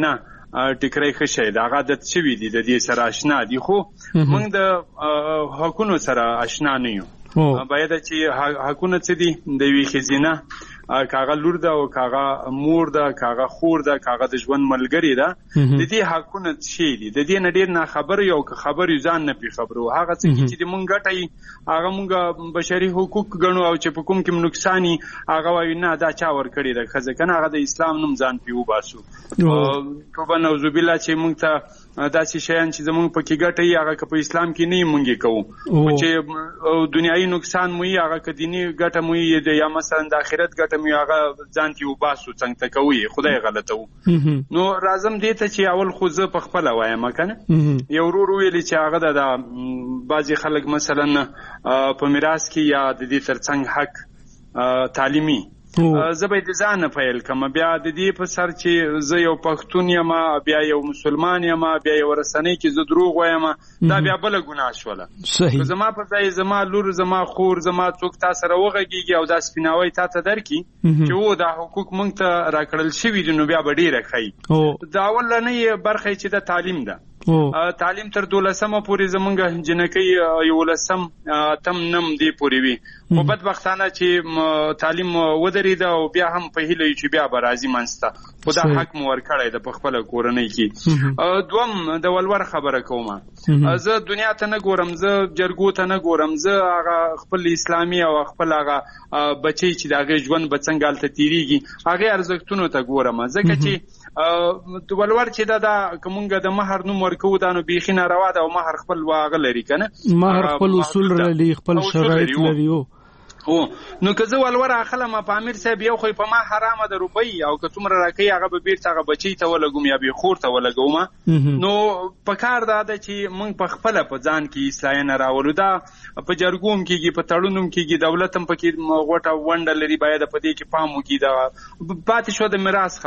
ټیکری ښه شی د هغه عادت شوي دي د دې سره آشنا دي خو موږ د حقونو سره آشنا نه یو. باید چې حقونه څه دي د یوې ښځینه کاغه لور ده او کاغه مور ده کاغه خور ده کاغه د ژوند ملګری ده د دې حقونه شي دي د دې نه ډیر نه خبر یو که خبر یو ځان نه پی خبرو هغه څه چې د مونږ ټای هغه مونږ بشري حقوق ګڼو او چې په کوم کې نقصانی هغه وایي نه دا چا ور کړی ده خزه کنه هغه د اسلام نوم ځان پیو باسو توبه نعوذ بالله چې مونږ ته داسې شیان چې زمونږ پکې ګټي هغه که په اسلام کې نه مونږ کوو چې دنیایي نقصان مو هغه که دینی ګټه مو یا مثلا د آخرت ګټه مو هغه ځان ته وباسو څنګه ته کوي خدای غلطو نو راځم دې ته چې اول خو زه په خپل وایم کنه یو ورور ویلی چې هغه د بعضی خلک مثلا په میراث کې یا د دې ترڅنګ حق تعلیمي زه به د ځان پیل کوم بیا د دې په سر چې زه یو پښتون یم بیا یو مسلمان یم بیا یو رسنۍ کې زه دروغ وایم دا بیا بل ګناه شوله زما په ځای زما لور زما خور زما څوک تا سره وغږیږي او دا سپیناوی تا ته درکړي چې و دا حقوق مونږ ته راکړل شوي دي نو بیا به ډېره ښایي د اولنۍ برخه چې د تعلیم ده تعلیم تر 12مه پورې زمونږ جنکۍ 11 تم نم دی پورې وي خو بدبختانه چې تعلیم ودرېده او بیا هم په هیله چې بیا به راځي منځته خو دا حق مو ورکړی ده په خپله کورنۍ کې دوم د ولور خبره کوم زه دنیا ته نه ګورم زه جرګو ته نه ګورم زه هغه خپل اسلامي او خپل هغه بچی چې د هغې ژوند به څنګه هلته تېرېږي هغې ارزښتونو ته ګورم ځکه چې ولور چې دا که مونږ د مهر نوم ورکوو دا نو بیخي ناروا ده او مهر خپل واغه لري که نه مهر خپل اصول لري خپل شرایط لري نو که زه ولور اخلم په امیر صاحب یو خو په ما حرامه د روپۍ او که څومره راکوي هغه به بیرته هغه بچی ته ولګوم یا بې خور ته ولګوم نو پکار دا ده چې موږ په خپله په ځان کې اصلاحیه راولو دا په جرګو هم کېږي په تړون هم کېږي دولت هم پکې غوټه ونډه لري باید په دې کې پام وکړي دا پاتې شوه د میراث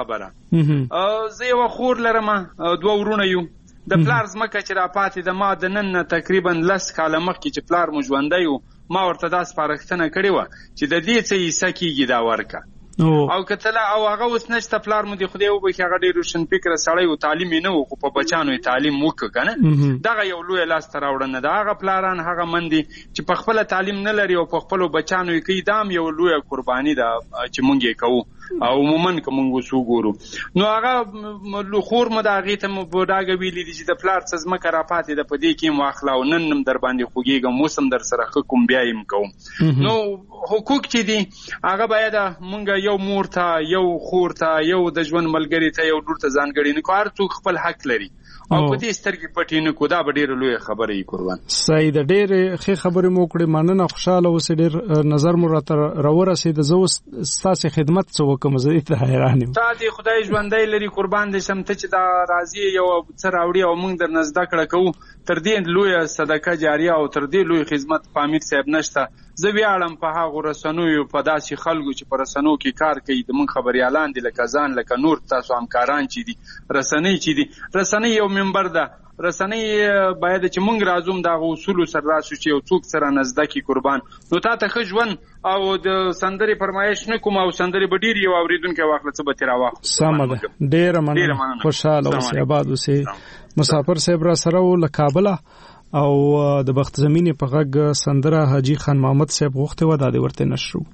خبره زه یوه خور لرم 2 ورونه یو د پلار ځمکه چې راپاتې ده ما د نن نه تقریبا 10 کاله مخکې چې پلار مو ژوندی و ما ورته دا سپارښتنه کړې وه چې د دې څه حصه کېږي دا ورکه او کتله او هغه اوس نشته پلار مو د خدای وبخښي هغه ډېر روشنفکره سړی و تعلیم یې نه و خو په بچانو یې تعلیم وکړه که نه دغه یو لویه لاسته راوړنه ده هغه پلاران هغه مندي چې په خپله تعلیم نه لري او په خپلو بچانو یې کوي دا هم یو لویه قرباني ده چې موږ یې کوو او عموما که موږ اوس وګورو نو هغه خور مو د هغې ته مو په ډاګه ویلي دي چې د پلار څه ځمکه راپاتې ده په دې کې یې واخله او نن هم در باندې خوږېږم اوس هم در سره ښه کوم بیا یې کوم نو حقوق چې دي هغه باید موږ یو مور ته یو خور ته یو د ژوند ملګري ته یو لور ته ځانګړي نه کړو هر څوک خپل حق لري او په دې سترګې پټې نه کړو دا به ډېره لویه خبره وي قربان صحیح ده ډېرې ښې خبرې مو وکړې مننه خوشحاله اوسې ډېر نظر مو راته راورسېد زه اوس ستاسې خدمت څه وکړم زه دې ته حیران یم تا دې خدای ژوندی لري قربان دې شم ته چې دا راځي یو څه راوړي او موږ درنه زده کړه کوو تر دې لویه صدقه جاریه او تر دې لوی خدمت په امیر صاحب نشته زه ویاړم په هغو رسنیو په داسې خلکو چې په رسنیو کې کار کوي د موږ خبریالان دي لکه ځان لکه نور تاسو همکاران چې دي رسنۍ چې دي رسنۍ یو منبر ده رسنۍ باید چې موږ راځو دغه اصولو سره راشو چې یو څوک سره نزده کړي قربان نو تا ته ښه ژوند او د سندرې فرمایش نه کوم او سندرې به ډېر یو اورېدونکی واخله څه به ترې راواخلو سمه ده ډېره مننه خوشحاله اوسئ آباد اوسئ مسافر صاحب را سره و له کابله او د بخت زمینې په غږ سندره حاجي خان محمد صاحب غوښتې وه دا دې ورته نشرو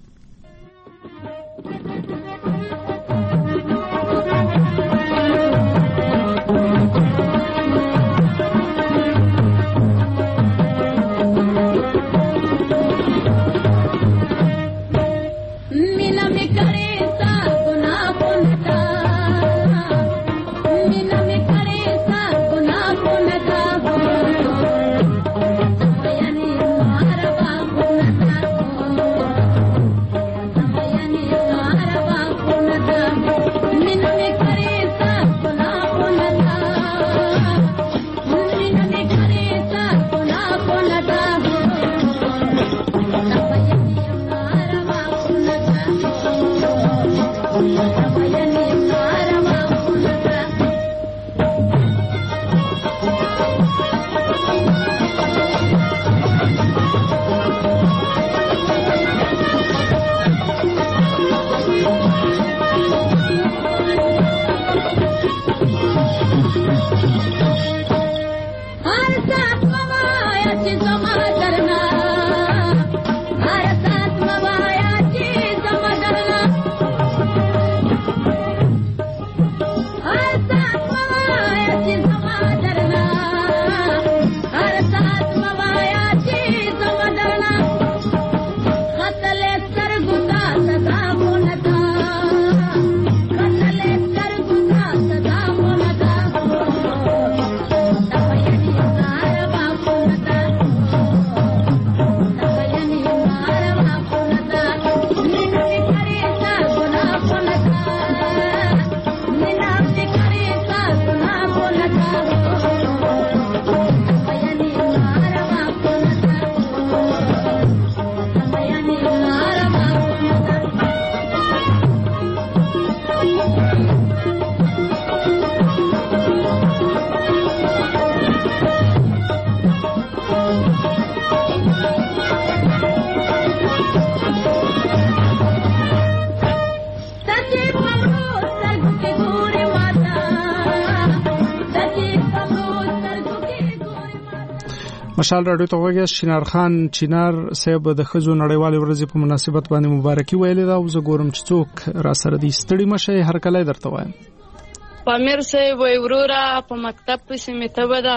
مشال راډیو ته وګورئ. شینار خان چینار صاحب د خزو نړیوال ورځې په مناسبت باندې مبارکي ویلې ده او زه ګورم چې څوک را سره دي. ستړي مشه هر کله درته وایم. پامیر صاحب وای ورورا په مکتب پسې میته ودا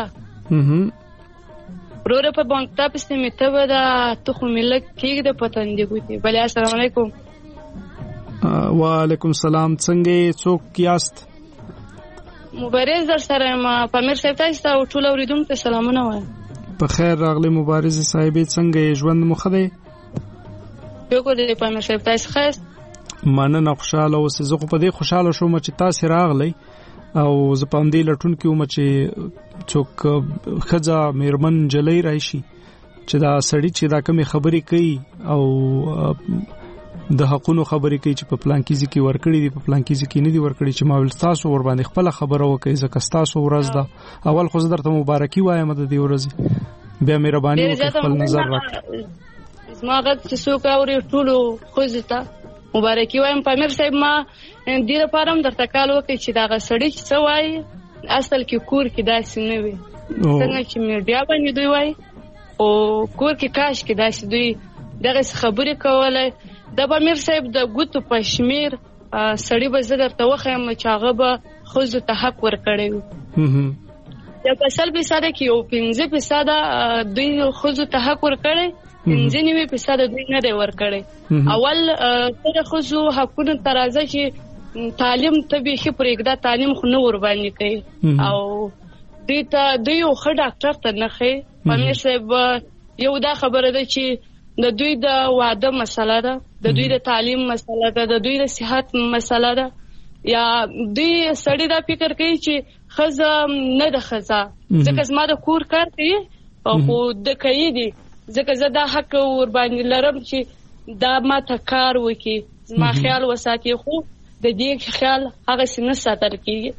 ورورا په مکتب پسې میته ودا ته خو ملک کېږي د پتندې ګوتې. بل السلام علیکم. وعلیکم السلام. څنګه څوک یاست؟ مبارز در سره ما پامیر صاحب تاسو ته ټول اوریدونکو ته سلامونه وایم. په خیر راغلی مبارز صاحب. څنګه ژوند مو ښه دی؟ یو کو دې پامیر صاحب تاسو خاص مننه خوشاله اوسئ. زه خو په دې خوشاله شوم چې تاسو راغلی او زه پام دې لټون کېوم چې څوک خزا میرمن جلۍ راشي چې دا سړی چې دا کومه خبرې کوي او د حقونو خبرې کوي چې په پلان کې ځکه ورکړي دي په پلان کې ځکه نه دي ورکړي چې ما ول تاسو ور باندې خپل خبره وکړي ځکه تاسو ورځ ده. اول خو زه درته مبارکي وایم د دې ورځې. بیا مهرباني وکړئ خپل نظر راکړئ. زما غږ چې څوک اوري ټولو خوځي ته مبارکي وایم. پامیر صاحب ما دې لپاره هم درته کال وکړي چې دا غسړی چې څه وایي اصل کې کور کې داسې نه وي څنګه چې میډیا باندې دوی وایي او کور کې کاش کې داسې دوی دغه خبرې کولای. د پامیر صاحب د ګوتو په شمیر سړی به زه درته وښیم چې هغه به ښځو ته حق ورکړی وي. د په 100% کې یو 15% دوی ښځو ته حق ورکړی 95% دوی نه دی ورکړی. اول تر ښځو حقونو ترازه چې تعلیم ته به خې پرېږده تعلیم خو نه ور باندې کوي او دوی یو ښه ډاکټر ته نه ښي. پامیر صاحب یو دا خبره ده چې د دوی د واده مسله ده د دوی د تعلیم مسله ده د دوی د صحت مسله ده یا دوی سړی دا فکر کوي چې ښځه نه ده ښځه ځکه زما د کور کار کوي خو د کوي دي ځکه زه دا حق ور باندې لرم چې دا ما ته کار وکړي زما خیال وساتي خو د دې خیال هغه څه ساتل کیږي.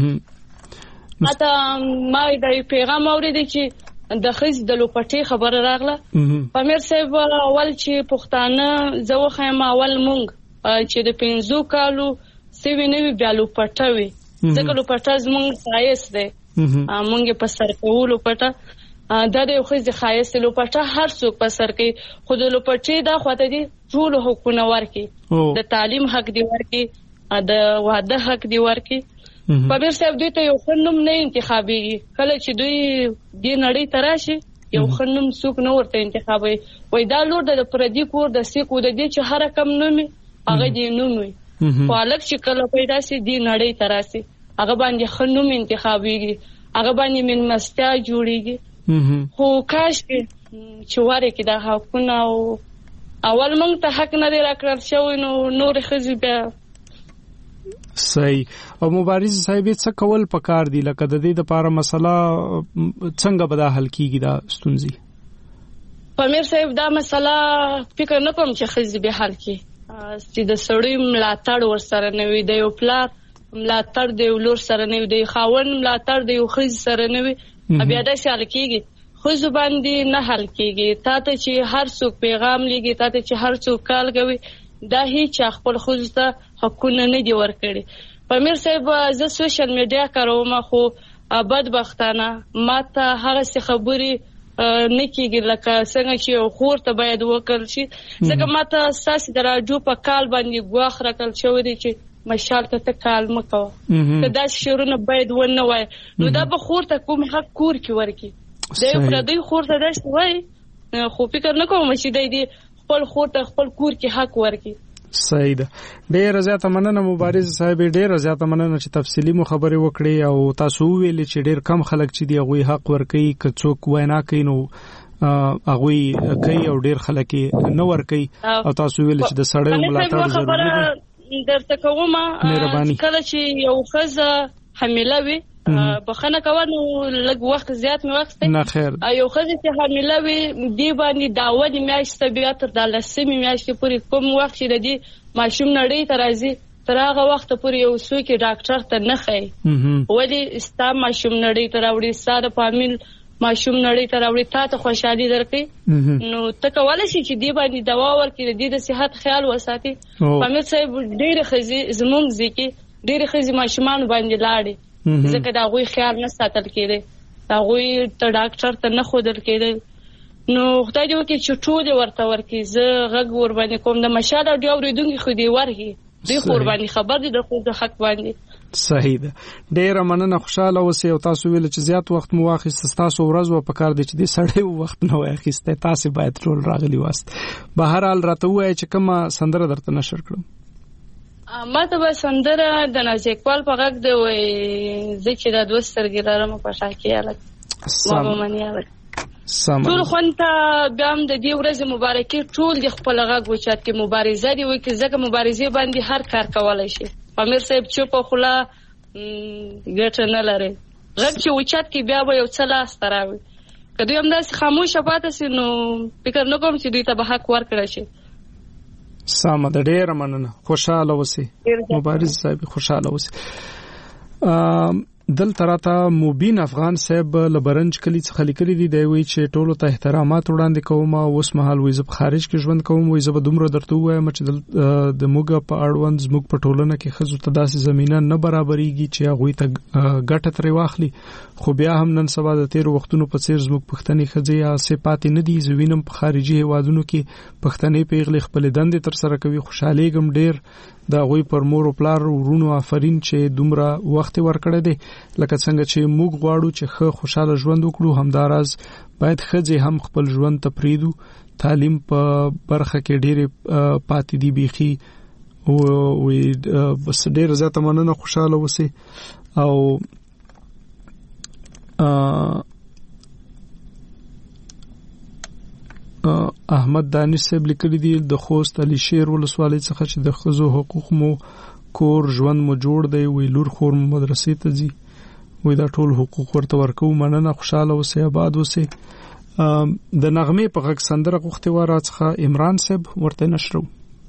ما دا پیغام اوریدل چې د خز د لوپټي خبره راغله. پامیر صاحب اول چې پښتانه زو خیم اول مونږ چې د 15 کالو سوي نوي بیا لوپټوي ځکه لوپټه زمونږ خایس دی مونږ په سر کولو پټه دا د خو ځ خایس لوپټه هر څوک په سر کې خود لوپټي دا خواته دي ټول حقوقونه ورکي د تعلیم حق دی ورکي د واده حق دی ورکي. پامیر صاحب دوی ته یو خنوم نه انتخابي کله چې دوی د نړۍ تراشي یو خنوم څوک نه ورته انتخابي وای دا لور د پردي کور د سیکو د دې چې هر کم نومي هغه دی نومي خالق چې کله پیدا سي د نړۍ تراشي هغه باندې خنوم انتخابيږي هغه باندې من مستا جوړيږي. خو کاش چې واره کې دا حقونه او اول موږ ته حق نه دی راکړل شوی نو نور خزي بیا صحیح. او مبارز صاحب څه کول پکار دي لکه د دې لپاره مسله څنګه به دا حل کیږي دا ستونزي؟ پامیر صاحب دا مسله فکر نه کوم چې خزي به حل کی چې د سړی ملاتړ ورسره نه وي د یو پلار ملاتړ د یو لور سره نه وي د خاون ملاتړ د یو خزي سره نه وي بیا دا حل کیږي. خو باندې نه حل کیږي تا ته چې هر څوک پیغام لګي تا ته چې هر څوک کال کوي دا هیڅ خپل خوځ ته حقونه نه دی ورکړي. پامیر صاحب زه سوشل میډیا کاروم خو بدبختانه ماته هغه څه خبري نه کیږي لکه څنګه چې خور ته باید وکړل شي ځکه ماته اساس دراجو په کال باندې غواخ راکل شوی دی چې مشال ته کال مکو کدا شورونه باید ونه وای نو دا به خور ته کوم حق کور کی ورکی دا یو پردی خور ته داس وای خو فکر نه کوم چې دی خپل خور ته خپل کور کې حق ورکړي. صحیح ده. ډېر زیاته مننه مبارز صاحب ډېر زیاته مننه چې تفصیلی مو خبرې وکړې او تاسو ویل چې ډېر کم خلک چې دی هغه حق ورکړي که څوک وینا کوي نو هغه کوي او ډېر خلک نه ورکړي او تاسو ویل چې د سړی ملاتړ ضروري دی. درته کوم کله چې یو خزه حامله وي بخنه کوونو لږ وخت زیات مې وخت نه خیر یو خزه چې حامله وي دی باندې داوود میاشت بیا تر د لسمې میاشتې پورې کوم وخت چې د دې ماشوم نړۍ ته راځي تر هغه وخت پورې یو څوک ډاکټر ته نه خي ولې استا ماشوم نړۍ ته راوړي ساده فامیل ماشوم نړۍ ته راوړي ته خوشحالي درکې نو ته کولای شي چې دی باندې دوا ورکړي د دې د صحت خیال وساتي. پامیر صاحب ډېر خزي زموږ ځکه ډېر خزي ماشومان باندې لاړي ځکه دا غوي خیال نه ساتل کېږي هغوی ته ډاکټر ته نه ښودل کېدل. نو خدای دې وکړي چې ټول ورته ورکړي. زه غږ ورباندې کوم د مشال راډیو اورېدونکي خو دې ورکړي، دوی خو ورباندې خبر دي د ښځو حق باندې. صحیح ده. ډېره مننه، خوشاله اوسئ. او تاسو ویل چې زیات وخت مو واخیست، ستاسو ورځ و په کار دی چې د سړی وخت نه واخیسته، تاسو باید ټول راغلی واست. به هر حال راته وایي چې کومه سندره درته نشر کړم. ما ته به سندره د ناز اقبال په غږ دی وایي زه چې د دوه سترګې لرم په شا کې هلک ما به منې هلک ټول خوند ته بیا هم د دې ورځې مبارکي ټول د خپل غږ اوچت کې مبارزه دي وکړي، ځکه مبارزې باندې هر کار کولی شي. امیر صاحب چوپه خوله ګټه نه لري، غږ چې اوچت کې بیا به یو څه لاسته راوړي. که دوی همداسې خاموشه پاتې سي نو فکر نه کوم چې دوی ته به حق ورکړی شي. سمه ده، ډېره مننه، خوشحاله اوسئ مبارز صاحب، خوشحاله اوسئ. دلته راته مبین افغان صاحب له برنج کلي څخه لیکلي دي، دی وایي چې ټولو ته احترامات وړاندې کوم. اوس مهال وایي زه په خارج کې ژوند کوم، وایي زه به دومره درته ووایم چې د موږ په اړوند زموږ په ټولنه کې ښځو ته داسې زمینه نه برابرېږي چې هغوی ته ګټه ترې واخلي. خو بیا هم نن سبا د تېرو وختونو په څېر زموږ پښتنې ښځې هسې پاتې نه دي. زه وینم په خارجي هېوادونو کې پښتنې پیغلې خپلې دندې ترسره کوي. خوشحالېږم ډېر د هغوی پر مور او پلار ورونو آفرین چې دومره وخت ورکړی دی. لکه څنګه چې موږ غواړو چې ښه خوشاله ژوند وکړو، همداراز باید ښځې هم خپل ژوند ته پرېږدو. تعلیم په برخه کې ډېرې پاتې دي بیخي. بس ډېره زیاته مننه، خوشاله اوسئ. او احمد دانش صاحب لیکلي دي د خوست علي شیر ولسوالۍ څخه چې د ښځو حقوق مو کور ژوند مو جوړ دی، وی لور خور مو مدرسې ته ځي، وی دا ټول حقوق ورته ورکو. مننه، خوشاله اوسئ، آباد اوسئ. د نغمې په غږ سندره غوښتې وه راڅخه عمران صاحب، ورته نشرو.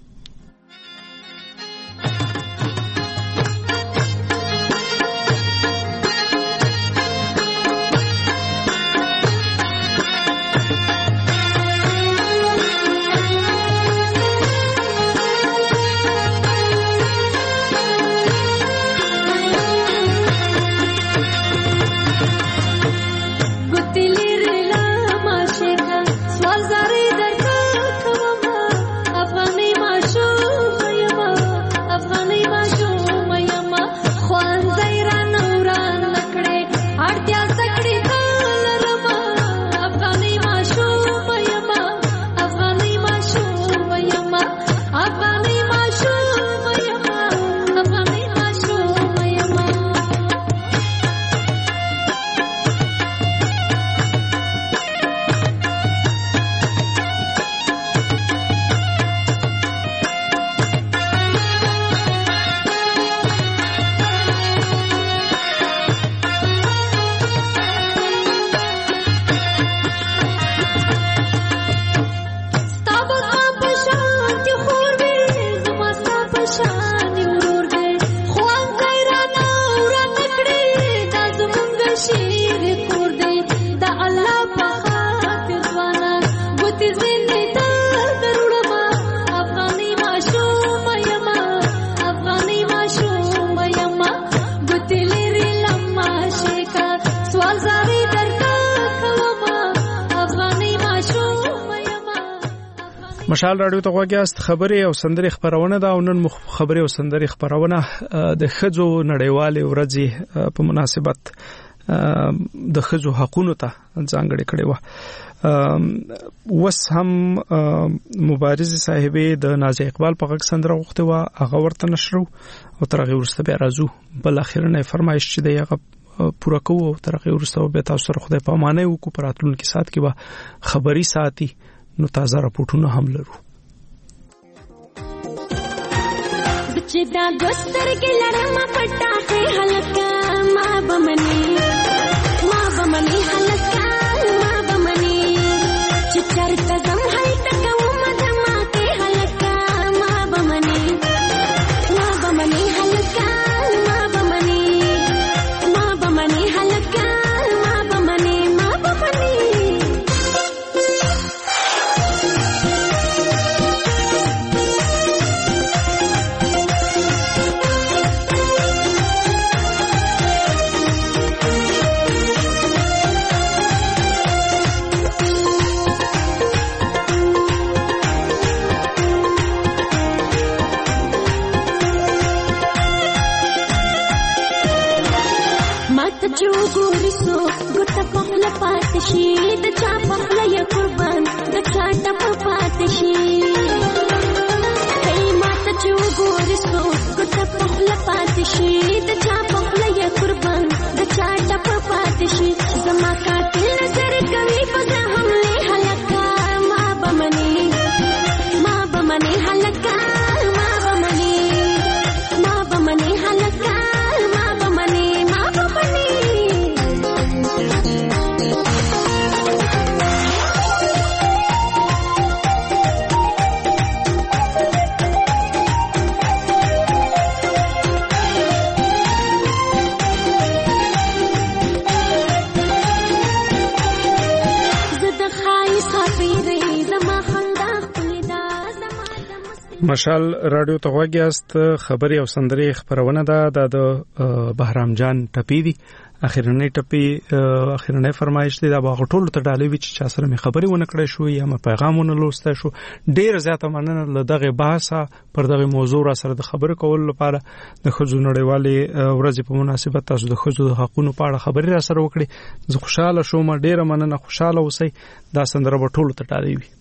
مشال راډیو ته غواګیاست. خبرې او سندرې خبرونه ده او نن مخ خبرې او سندرې خبرونه د ښځو نړیوالې ورځې په مناسبت د ښځو حقوقو ته ځانګړې کړې و. وس هم مبارزه صاحبې د ناز اقبال په غږ سندره غوښته و، هغه ورته نشرو او تر هغه ورسته بیا راځو بل اخیرنه فرمایش چې دی هغه پوره کوو او تر هغه ورسته به تاسو سره خدای په امانه وکړو. په راتلونکي سات کې به خبري ساتي نو تازه راپورټونه هم لرو. چې دا دوستر کې لړم پټاخه هلکا ما بمني هلکا ما بمني چې چرته زم هلته کوم دما کې هلکا ما بمني هلکا ما بمني هلکا ما بمني مشال رادیو ته وګیاست خبري او سندري خبرونه ده د بهرام جان ټپی دي اخرنۍ فرمایش دی دا باغ ټولو ته ډالې وی چې سره مې خبري ونه کړې شو یا م پیغامونه لوسته شو ډیر زیاته مننه له دغه بحثه پر دغه موضوع را سره د خبرو کول لپاره د خځو نړیوالې ورځې په مناسبت تاسو د خځو د حقوقو په اړه خبري را سره وکړي زه خوشاله شوم ډیر مننه خوشاله اوسئ دا سندره به ټولو ته ډالې وي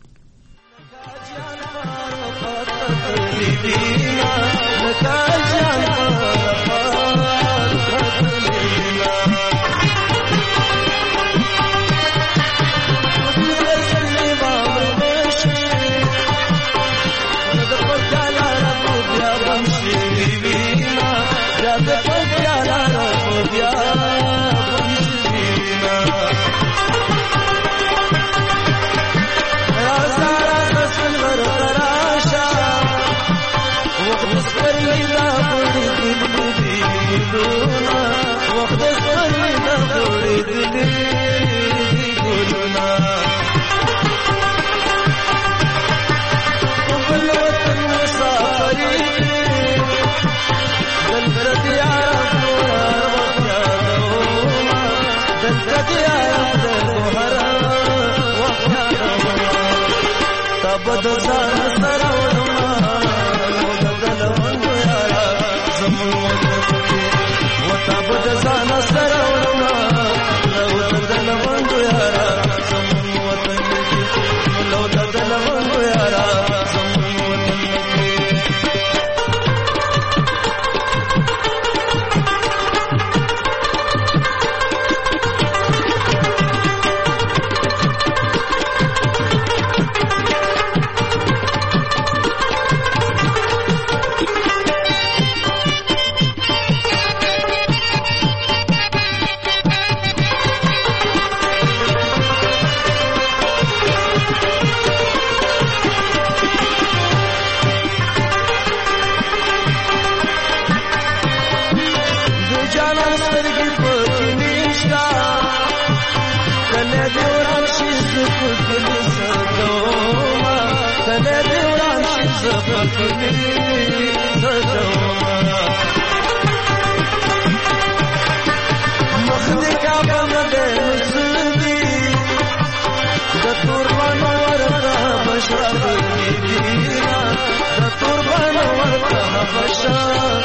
Bashar